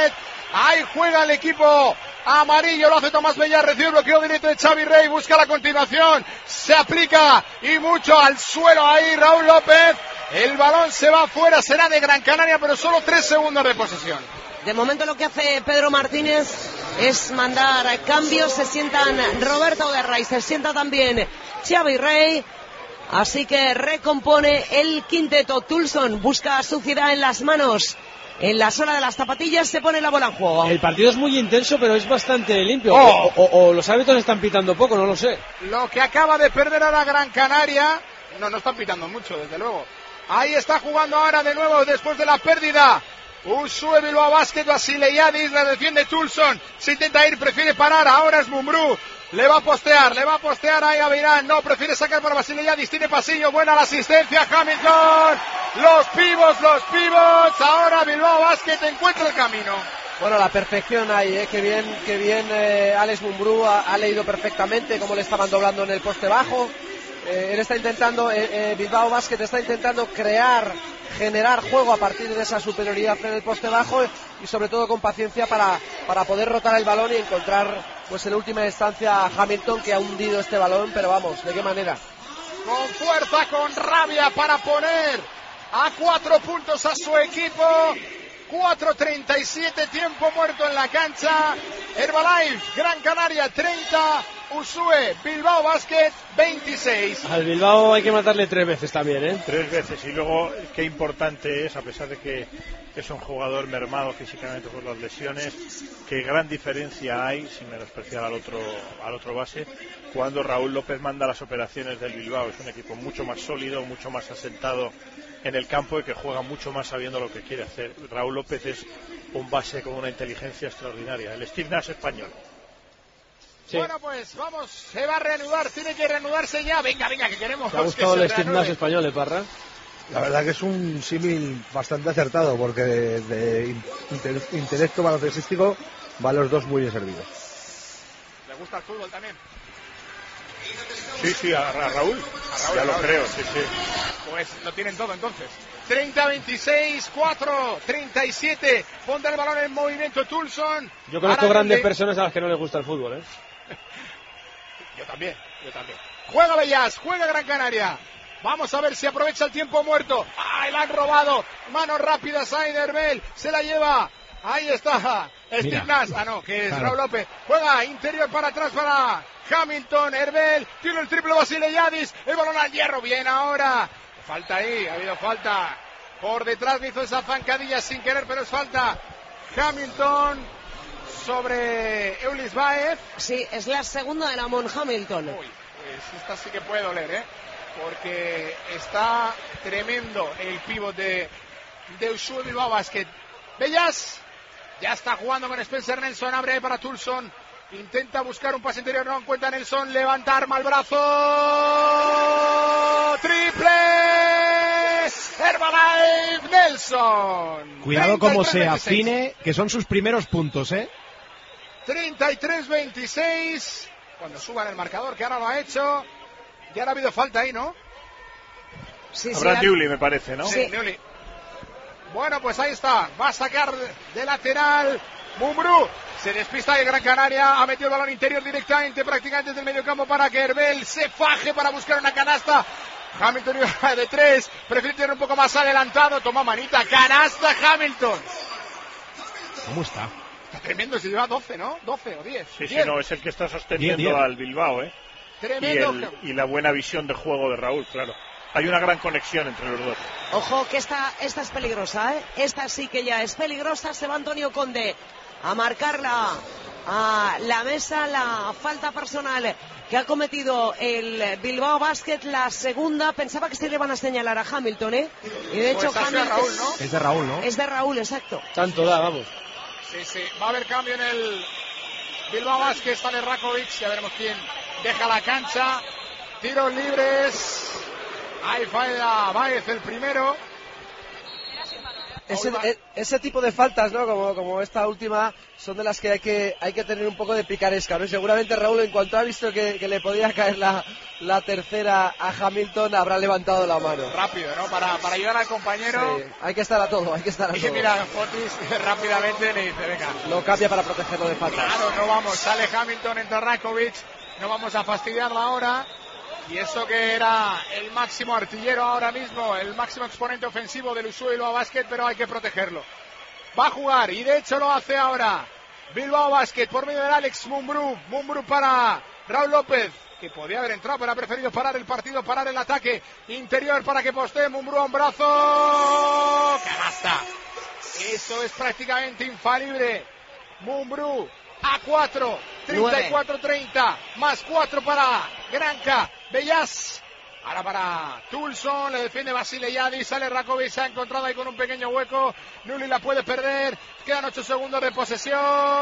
Ahí juega el equipo amarillo, lo hace Tomás Bellas, recibe el bloqueo directo de Xavi Rey, busca la continuación, se aplica y mucho al suelo ahí Raúl López. El balón se va afuera, será de Gran Canaria, pero solo tres segundos de posesión. De momento lo que hace Pedro Martínez es mandar cambios, se sientan Roberto Guerra y se sienta también Xavi Rey. Así que recompone el quinteto. Toulson busca suciedad en las manos. En la zona de las zapatillas se pone la bola en juego. El partido es muy intenso, pero es bastante limpio. Oh. O, o, o los árbitros están pitando poco, no lo sé. Lo que acaba de perder ahora Gran Canaria. No, no están pitando mucho, desde luego. Ahí está jugando ahora de nuevo después de la pérdida. Usue Bilbao Basket, Vasileyadis, la defiende Toulson. Se intenta ir, prefiere parar. Ahora es Mumbrú. Le va a postear, le va a postear ahí a Beirán. No, prefiere sacar para Vasileyadis. Tiene pasillo, buena la asistencia. Hamilton. Los pibos, los pibos. Ahora Bilbao Basket encuentra el camino. Bueno, la perfección ahí, ¿eh? Qué bien, qué bien eh, Alex Mumbrú ha, ha leído perfectamente cómo le estaban doblando en el poste bajo. Eh, él está intentando, eh, eh, Bilbao Basket está intentando crear, generar juego a partir de esa superioridad en el poste bajo y sobre todo con paciencia para, para poder rotar el balón y encontrar pues en última instancia a Hamilton, que ha hundido este balón, pero vamos, ¿de qué manera? Con fuerza, con rabia para poner a cuatro puntos a su equipo. cuatro treinta y siete, tiempo muerto en la cancha. Herbalife, Gran Canaria treinta, Usue, Bilbao Basket veintiséis. Al Bilbao hay que matarle tres veces también, ¿eh? Tres veces, y luego qué importante es, a pesar de que es un jugador mermado físicamente por las lesiones, qué gran diferencia hay, sin menospreciar al otro, al otro base, cuando Raúl López manda las operaciones del Bilbao. Es un equipo mucho más sólido, mucho más asentado en el campo y que juega mucho más sabiendo lo que quiere hacer. Raúl López es un base con una inteligencia extraordinaria, el Steve Nash español. Sí. Bueno, pues vamos, se va a reanudar, tiene que reanudarse ya. Venga, venga, que queremos. ¿Te ha gustado el Steve Nash español, eh, Parra? La verdad que es un símil bastante acertado, porque de, de inte, intelecto baloncestístico van los dos muy bien servidos. ¿Le gusta el fútbol también? Sí, sí, a, a Raúl, a Raúl ya lo Raúl. creo, sí, sí. Pues lo tienen todo entonces. treinta veintiséis, cuatro treinta y siete. Ponte el balón en movimiento Toulson. Yo conozco Ahora grandes le... personas a las que no les gusta el fútbol, ¿eh? Yo también, yo también. Juega Bellas, juega Gran Canaria. Vamos a ver si aprovecha el tiempo muerto. ¡Ay, la han robado! Manos rápidas a Herbel. Se la lleva. Ahí está. Steve Nash. Ah, no, que es claro. Raúl López. Juega interior para atrás para Hamilton. Herbel. Tiene el triple Vasileyadis. El balón al hierro. Bien ahora. Falta ahí. Ha habido falta. Por detrás le hizo esa zancadilla sin querer, pero es falta. Hamilton sobre Eulis Baez. Sí, es la segunda de la Mon Hamilton. Uy, pues esta sí que puede doler, ¿eh? Porque está tremendo el pívot de, de Usue Bilbao Basket. Bellas ya está jugando con Spencer Nelson, abre para Toulson, intenta buscar un pase interior, no encuentra Nelson, levanta, arma el brazo, triple, Herbalife Nelson. Cuidado como se afine, que son sus primeros puntos, ¿eh? treinta y tres veintiséis, cuando suban el marcador, que ahora lo ha hecho. Ya no ha habido falta ahí, ¿no? Sí, Habrá sí, Newley, me parece, ¿no? Sí, Newley. Bueno, pues ahí está. Va a sacar de lateral Mumbrú. Se despista de Gran Canaria. Ha metido el balón interior directamente, prácticamente desde el mediocampo para que Herbel se faje para buscar una canasta. Hamilton iba de tres. Prefiere tener un poco más adelantado. Toma manita. Canasta Hamilton. ¿Cómo está? Está tremendo. Se lleva doce, ¿no? doce o diez. Sí, diez. Sí, no. Es el que está sosteniendo diez, diez. al Bilbao, ¿eh? Tremendo. Y, el, y la buena visión de juego de Raúl, claro. Hay una gran conexión entre los dos. Ojo que esta, esta es peligrosa, ¿eh? Esta sí que ya es peligrosa. Se va Antonio Conde a marcarla a la mesa, la falta personal que ha cometido el Bilbao Basket, la segunda. Pensaba que se le van a señalar a Hamilton, ¿eh? Y de hecho pues Hamilton... Raúl, ¿no? Es de Raúl, ¿no? Es de Raúl, exacto. Tanto da, vamos. Sí, sí. Va a haber cambio en el Bilbao Basket. Sale Rakovic, ya veremos quién deja la cancha. Tiros libres. Ahí falla Baez el primero. ese, ese tipo de faltas, ¿no? Como, como esta última, son de las que hay que hay que tener un poco de picaresca, ¿no? Y seguramente Raúl, en cuanto ha visto que, que le podía caer la, la tercera a Hamilton, habrá levantado la mano. Rápido, ¿no? Para, para ayudar al compañero. Sí, hay que estar a todo, hay que estar a y todo. Y mira, Fotis rápidamente le dice, venga. Lo cambia para protegerlo de faltas. Claro, no vamos, sale Hamilton, entra Rakovic, no vamos a fastidiarlo ahora. Y eso que era el máximo artillero ahora mismo, el máximo exponente ofensivo del U S U Bilbao Basket, pero hay que protegerlo. Va a jugar, y de hecho lo hace ahora Bilbao Basket por medio del Alex Mumbrú. Mumbrú para Raúl López, que podría haber entrado, pero ha preferido parar el partido, parar el ataque interior para que postee Mumbrú a un brazo. ¡Canasta! Eso es prácticamente infalible. Mumbrú a cuatro, treinta y cuatro treinta, más cuatro para Granca, Bellas. Ahora para Tulson, le defiende Basile Yadi, sale Rakovic, se ha encontrado ahí con un pequeño hueco, Nuli la puede perder, quedan ocho segundos de posesión.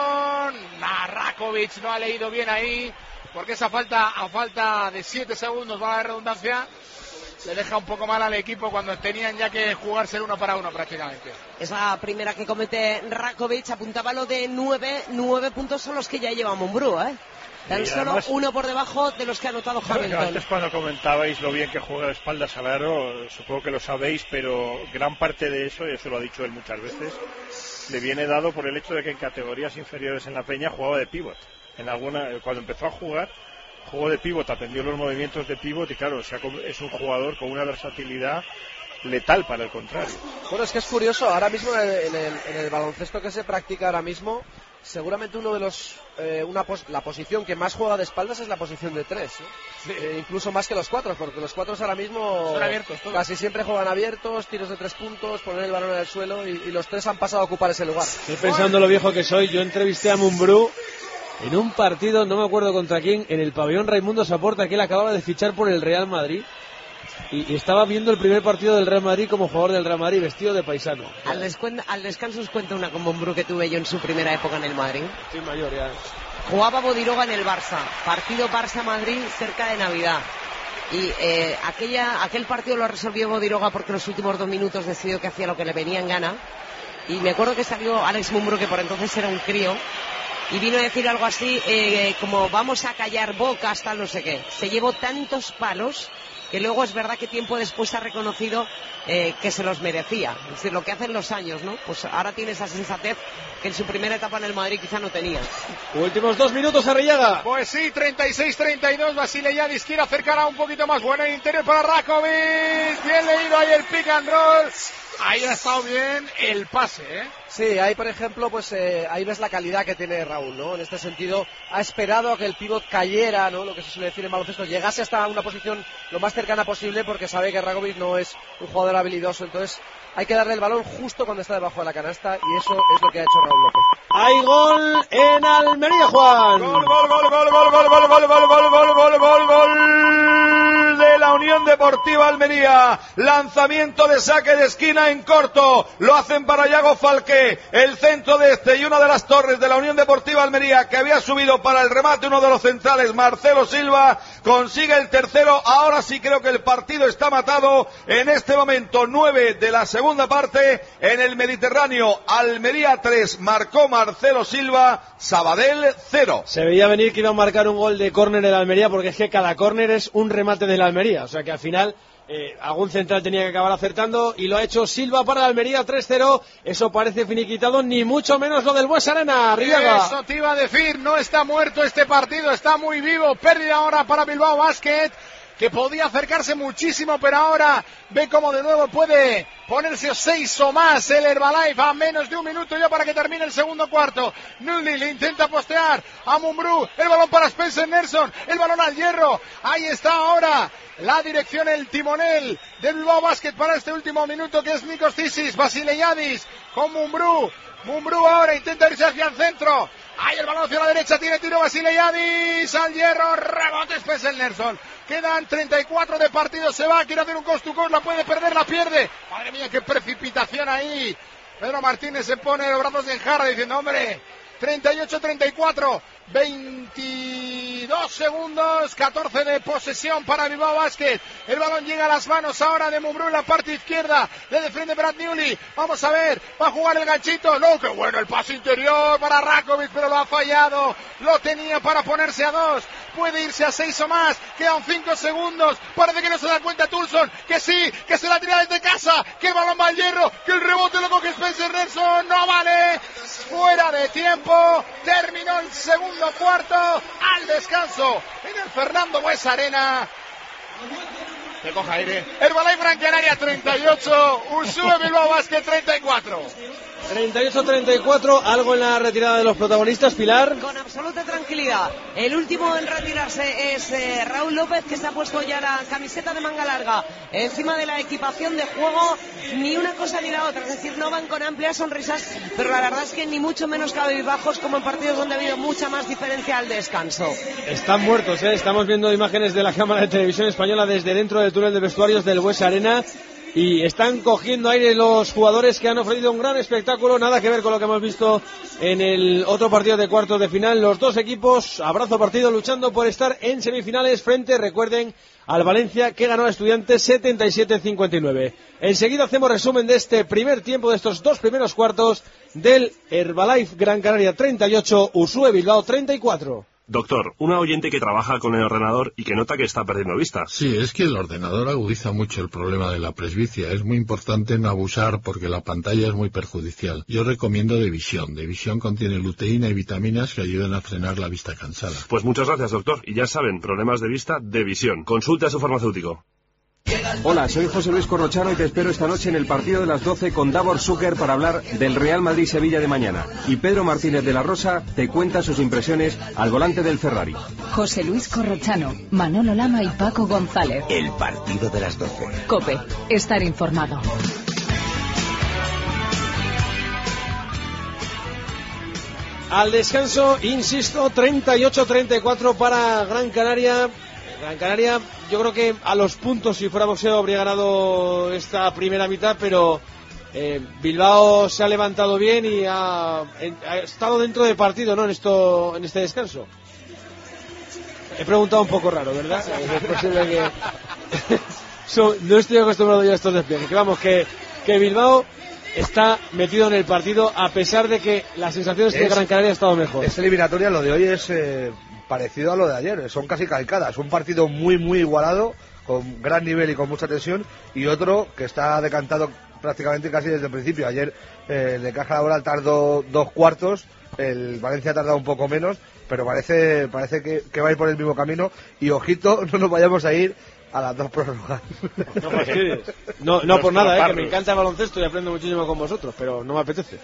Nah, Rakovic no ha leído bien ahí, porque esa falta, a falta de siete segundos, va a haber redundancia, le deja un poco mal al equipo cuando tenían ya que jugarse el uno para uno prácticamente. Es la primera que comete Rakovic, apuntaba lo de nueve, nueve puntos son los que ya lleva Mumbrú, ¿eh? Tan solo además, uno por debajo de los que ha anotado Hamilton. Antes cuando comentabais lo bien que juega de espaldas al aro, supongo que lo sabéis, pero gran parte de eso, y eso lo ha dicho él muchas veces, le viene dado por el hecho de que en categorías inferiores en la Peña jugaba de pívot. En alguna, cuando empezó a jugar, jugó de pívot, aprendió los movimientos de pívot y claro, o sea, es un jugador con una versatilidad letal para el contrario. Bueno, es que es curioso, ahora mismo en el, en el, en el baloncesto que se practica ahora mismo, seguramente uno de los eh, una pos, la posición que más juega de espaldas es la posición de tres, ¿no? Sí. Eh, incluso más que los cuatro, porque los cuatro ahora mismo son abiertos todos. Casi siempre juegan abiertos, tiros de tres puntos, poner el balón en el suelo y, y los tres han pasado a ocupar ese lugar. Estoy pensando lo viejo que soy. Yo entrevisté a Mumbrú en un partido, no me acuerdo contra quién, en el pabellón Raimundo Saporta, que él acababa de fichar por el Real Madrid. Y, y estaba viendo el primer partido del Real Madrid como jugador del Real Madrid, vestido de paisano. Al, descuen- al descanso os cuento una con Mumbrú que tuve yo en su primera época en el Madrid. Estoy mayor ya. Jugaba Bodiroga en el Barça, partido Barça-Madrid cerca de Navidad. Y eh, aquella, aquel partido lo resolvió Bodiroga porque en los últimos dos minutos decidió que hacía lo que le venía en gana. Y me acuerdo que salió Alex Mumbrú, que por entonces era un crío, y vino a decir algo así eh, como vamos a callar bocas, tal no sé qué. Se llevó tantos palos que luego es verdad que tiempo después ha reconocido eh, que se los merecía. Es decir, lo que hacen los años, ¿no? Pues ahora tiene esa sensatez que en su primera etapa en el Madrid quizá no tenía. Últimos dos minutos, Arrillaga. Pues sí, treinta y seis treinta y dos, Basile Yadis quiere acercar a un poquito más. Bueno, el interior para Rakovic, bien leído ahí el pick and roll. Ahí ha estado bien el pase, ¿eh? Sí, ahí por ejemplo, pues eh, ahí ves la calidad que tiene Raúl, ¿no? En este sentido, ha esperado a que el pívot cayera, ¿no? Lo que se suele decir en baloncesto, llegase hasta una posición lo más cercana posible porque sabe que Rakovic no es un jugador habilidoso, entonces hay que darle el balón justo cuando está debajo de la canasta y eso es lo que ha hecho Raúl López. Hay gol en Almería, Juan. Gol, gol, gol, gol, gol, gol, gol, gol, gol, gol, gol, gol, gol, gol de la Unión Deportiva Almería. Lanzamiento de saque de esquina en corto. Lo hacen para Yago Falque, el centro de este y una de las torres de la Unión Deportiva Almería que había subido para el remate uno de los centrales, Marcelo Silva, consigue el tercero. Ahora sí creo que el partido está matado. En este momento nueve de la segunda parte en el Mediterráneo. Almería tres, marcó Marcelo Silva, Sabadell cero. Se veía venir que iba a marcar un gol de córner el Almería porque es que cada córner es un remate del Almería, o sea que al final eh, algún central tenía que acabar acertando y lo ha hecho Silva para el Almería tres cero. Eso parece finiquitado, ni mucho menos lo del Bues Arena, Arriaga. Eso te iba a decir, no está muerto este partido, está muy vivo. Pérdida ahora para Bilbao Basket, que podía acercarse muchísimo, pero ahora ve cómo de nuevo puede ponerse seis o más el Herbalife a menos de un minuto ya para que termine el segundo cuarto. Nulli le intenta postear a Mumbrú, el balón para Spencer Nelson, el balón al hierro, ahí está ahora la dirección, el timonel del Bilbao Basket para este último minuto, que es Nikos Zisis, Basile Yadis con Mumbrú. Mumbrú ahora intenta irse hacia el centro. Ahí el balón hacia la derecha, tiene tiro Basile Yadis, al hierro, rebote Spencer Nelson. Quedan treinta y cuatro de partido, se va, quiere hacer un cost to cost, la puede perder, la pierde. Madre mía, qué precipitación ahí. Pedro Martínez se pone los brazos en jarra diciendo, hombre, treinta y ocho treinta y cuatro, veintidós dos segundos, catorce de posesión para Bilbao Basket. El balón llega a las manos ahora de Mumbrú en la parte izquierda, le defiende Brad Newley. Vamos a ver, va a jugar el ganchito. No, qué bueno el pase interior para Rakovic, pero lo ha fallado. Lo tenía para ponerse a dos, puede irse a seis o más. Quedan cinco segundos, parece que no se da cuenta Tulson, que sí, que se la tira desde casa, que el balón va al hierro, que el rebote lo coge Spencer Nelson. No vale, fuera de tiempo. Terminó el segundo cuarto, al descanso en el Fernando Buesa Arena. Que coja aire. Herbalife Gran Canaria treinta y ocho, Usue Bilbao Basket treinta y cuatro. treinta y ocho treinta y cuatro, algo en la retirada de los protagonistas, Pilar. Con absoluta tranquilidad. El último en retirarse es eh, Raúl López, que se ha puesto ya la camiseta de manga larga encima de la equipación de juego. Ni una cosa ni la otra, es decir, no van con amplias sonrisas, pero la verdad es que ni mucho menos cabizbajos, como en partidos donde ha habido mucha más diferencia al descanso. Están muertos, ¿eh? Estamos viendo imágenes de la cámara de televisión española desde dentro del túnel de vestuarios del Buesa Arena. Y están cogiendo aire los jugadores que han ofrecido un gran espectáculo, nada que ver con lo que hemos visto en el otro partido de cuartos de final. Los dos equipos, abrazo partido, luchando por estar en semifinales frente, recuerden, al Valencia, que ganó a Estudiantes setenta y siete cincuenta y nueve. Enseguida hacemos resumen de este primer tiempo, de estos dos primeros cuartos del Herbalife Gran Canaria treinta y ocho, Usue Bilbao treinta y cuatro. Doctor, una oyente que trabaja con el ordenador y que nota que está perdiendo vista. Sí, es que el ordenador agudiza mucho el problema de la presbicia. Es muy importante no abusar porque la pantalla es muy perjudicial. Yo recomiendo Devisión. Devisión contiene luteína y vitaminas que ayudan a frenar la vista cansada. Pues muchas gracias, doctor. Y ya saben, problemas de vista, Devisión. Consulte a su farmacéutico. Hola, soy José Luis Corrochano y te espero esta noche en el partido de las doce con Davor Zucker para hablar del Real Madrid-Sevilla de mañana. Y Pedro Martínez de la Rosa te cuenta sus impresiones al volante del Ferrari. José Luis Corrochano, Manolo Lama y Paco González. El partido de las doce. COPE, estar informado. Al descanso, insisto, treinta y ocho treinta y cuatro para Gran Canaria. Gran Canaria, yo creo que a los puntos, si fuera boxeo, habría ganado esta primera mitad, pero eh, Bilbao se ha levantado bien y ha, ha estado dentro de partido, ¿no? En esto, en este descanso. He preguntado un poco raro, ¿verdad? Es posible que so, no estoy acostumbrado ya a estos despliegues. Que vamos, que, que Bilbao está metido en el partido, a pesar de que la sensación es que es, Gran Canaria ha estado mejor. Es eliminatoria, lo de hoy es eh, parecido a lo de ayer, son casi calcadas. Un partido muy, muy igualado, con gran nivel y con mucha tensión, y otro que está decantado prácticamente casi desde el principio. Ayer eh, el de Caja Laboral tardó dos cuartos, el Valencia ha tardado un poco menos, pero parece parece que, que va a ir por el mismo camino. Y ojito, no nos vayamos a ir a las dos prórrogas. No, pues, no, no por nada, eh, que me encanta el baloncesto y aprendo muchísimo con vosotros, pero no me apetece.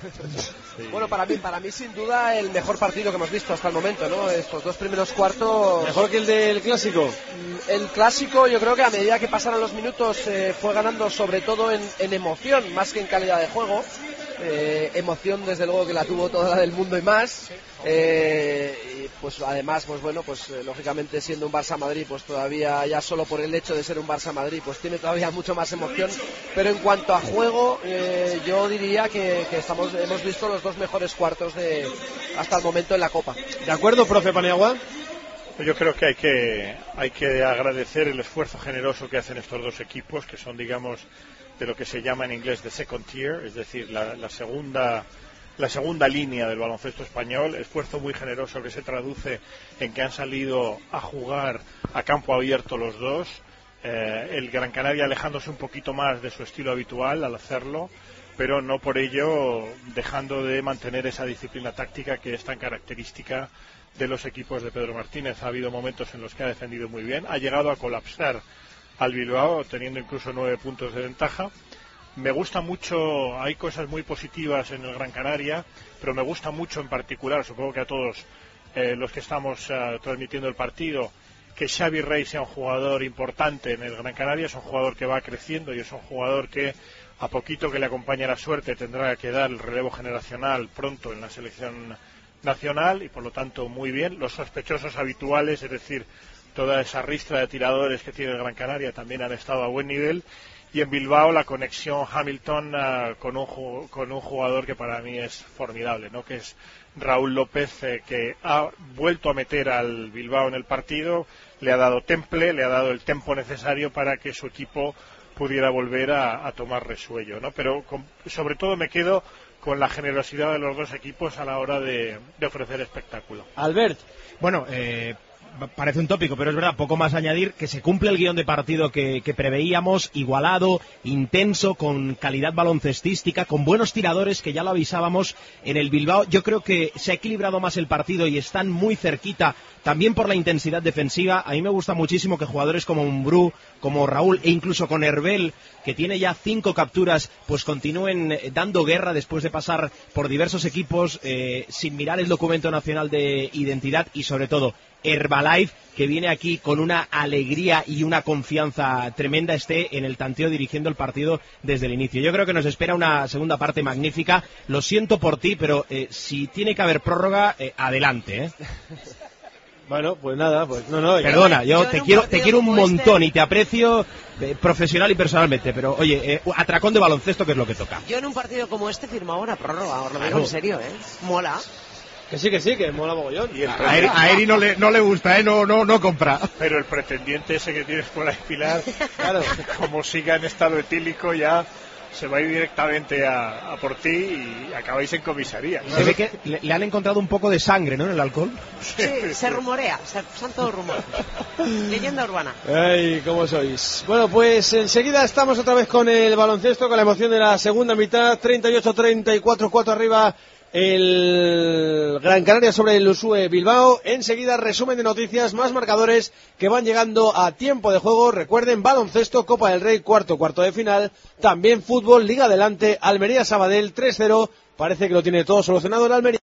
Sí. Bueno, para mí, para mí sin duda el mejor partido que hemos visto hasta el momento, ¿no? Estos dos primeros cuartos. ¿Mejor que el del clásico? El clásico, yo creo que a medida que pasaron los minutos eh, fue ganando sobre todo en, en emoción, más que en calidad de juego. Eh, emoción desde luego que la tuvo toda la del mundo y más. Eh, y pues además, pues bueno, pues eh, lógicamente siendo un Barça Madrid, pues todavía ya solo por el hecho de ser un Barça Madrid, pues tiene todavía mucho más emoción. Pero en cuanto a juego, eh, yo diría que, que estamos hemos visto los dos mejores cuartos de hasta el momento en la Copa. ¿De acuerdo, profe Paniagua? Yo creo que hay que hay que agradecer el esfuerzo generoso que hacen estos dos equipos, que son, digamos, de lo que se llama en inglés the second tier, es decir, la, la segunda la segunda línea del baloncesto español. Esfuerzo muy generoso que se traduce en que han salido a jugar a campo abierto los dos. Eh, el Gran Canaria alejándose un poquito más de su estilo habitual al hacerlo, pero no por ello dejando de mantener esa disciplina táctica que es tan característica de los equipos de Pedro Martínez. Ha habido momentos en los que ha defendido muy bien, ha llegado a colapsar al Bilbao, teniendo incluso nueve puntos de ventaja. Me gusta mucho, hay cosas muy positivas en el Gran Canaria, pero me gusta mucho en particular, supongo que a todos eh, los que estamos uh, transmitiendo el partido, que Xavi Rey sea un jugador importante en el Gran Canaria. Es un jugador que va creciendo y es un jugador que, a poquito que le acompañe la suerte, tendrá que dar el relevo generacional pronto en la selección nacional, y por lo tanto muy bien. Los sospechosos habituales, es decir, toda esa ristra de tiradores que tiene el Gran Canaria, también han estado a buen nivel. y en Bilbao la conexión Hamilton uh, con, un, con un jugador que para mí es formidable, ¿no? Que es Raúl López, eh, que ha vuelto a meter al Bilbao en el partido, le ha dado temple, le ha dado el tempo necesario para que su equipo pudiera volver a, a tomar resuello, ¿no? Pero con, sobre todo me quedo con la generosidad de los dos equipos a la hora de, de ofrecer espectáculo. Albert. Bueno, eh, parece un tópico, pero es verdad, poco más añadir, que se cumple el guión de partido que, que preveíamos, igualado, intenso, con calidad baloncestística, con buenos tiradores, que ya lo avisábamos en el Bilbao. Yo creo que se ha equilibrado más el partido y están muy cerquita, también por la intensidad defensiva. A mí me gusta muchísimo que jugadores como Mumbrú, como Raúl e incluso con Herbel, que tiene ya cinco capturas, pues continúen dando guerra después de pasar por diversos equipos, eh, sin mirar el documento nacional de identidad, y sobre todo Herbalife, que viene aquí con una alegría y una confianza tremenda, esté en el tanteo dirigiendo el partido desde el inicio. Yo creo que nos espera una segunda parte magnífica. Lo siento por ti, pero eh, si tiene que haber prórroga, eh, adelante, ¿eh? Bueno, pues nada, pues no, no. Perdona, yo, yo te quiero te quiero un montón este... y te aprecio eh, profesional y personalmente, pero oye, eh, atracón de baloncesto, que es lo que toca. Yo en un partido como este firmaba una prórroga, os lo digo Claro. en serio, ¿eh? Mola. Que sí, que sí, que mola mogollón. Y el A Eri, a Eri no, le, no le gusta, ¿eh? No, no, no compra. Pero el pretendiente ese que tienes por ahí, Pilar, claro, como siga en estado etílico, ya se va a ir directamente a, a por ti y acabáis en comisaría. Se ve que le, le han encontrado un poco de sangre, ¿no?, en el alcohol. Sí, se rumorea, se, son todos rumores. Leyenda urbana. Ay, ¿cómo sois? Bueno, pues enseguida estamos otra vez con el baloncesto, con la emoción de la segunda mitad. treinta y ocho treinta y cuatro, cuatro arriba el Gran Canaria sobre el U S U E Bilbao. Enseguida resumen de noticias, más marcadores que van llegando a tiempo de juego. Recuerden, baloncesto, Copa del Rey, cuarto, cuarto de final. También fútbol, Liga Adelante, Almería Sabadell tres cero. Parece que lo tiene todo solucionado el Almería.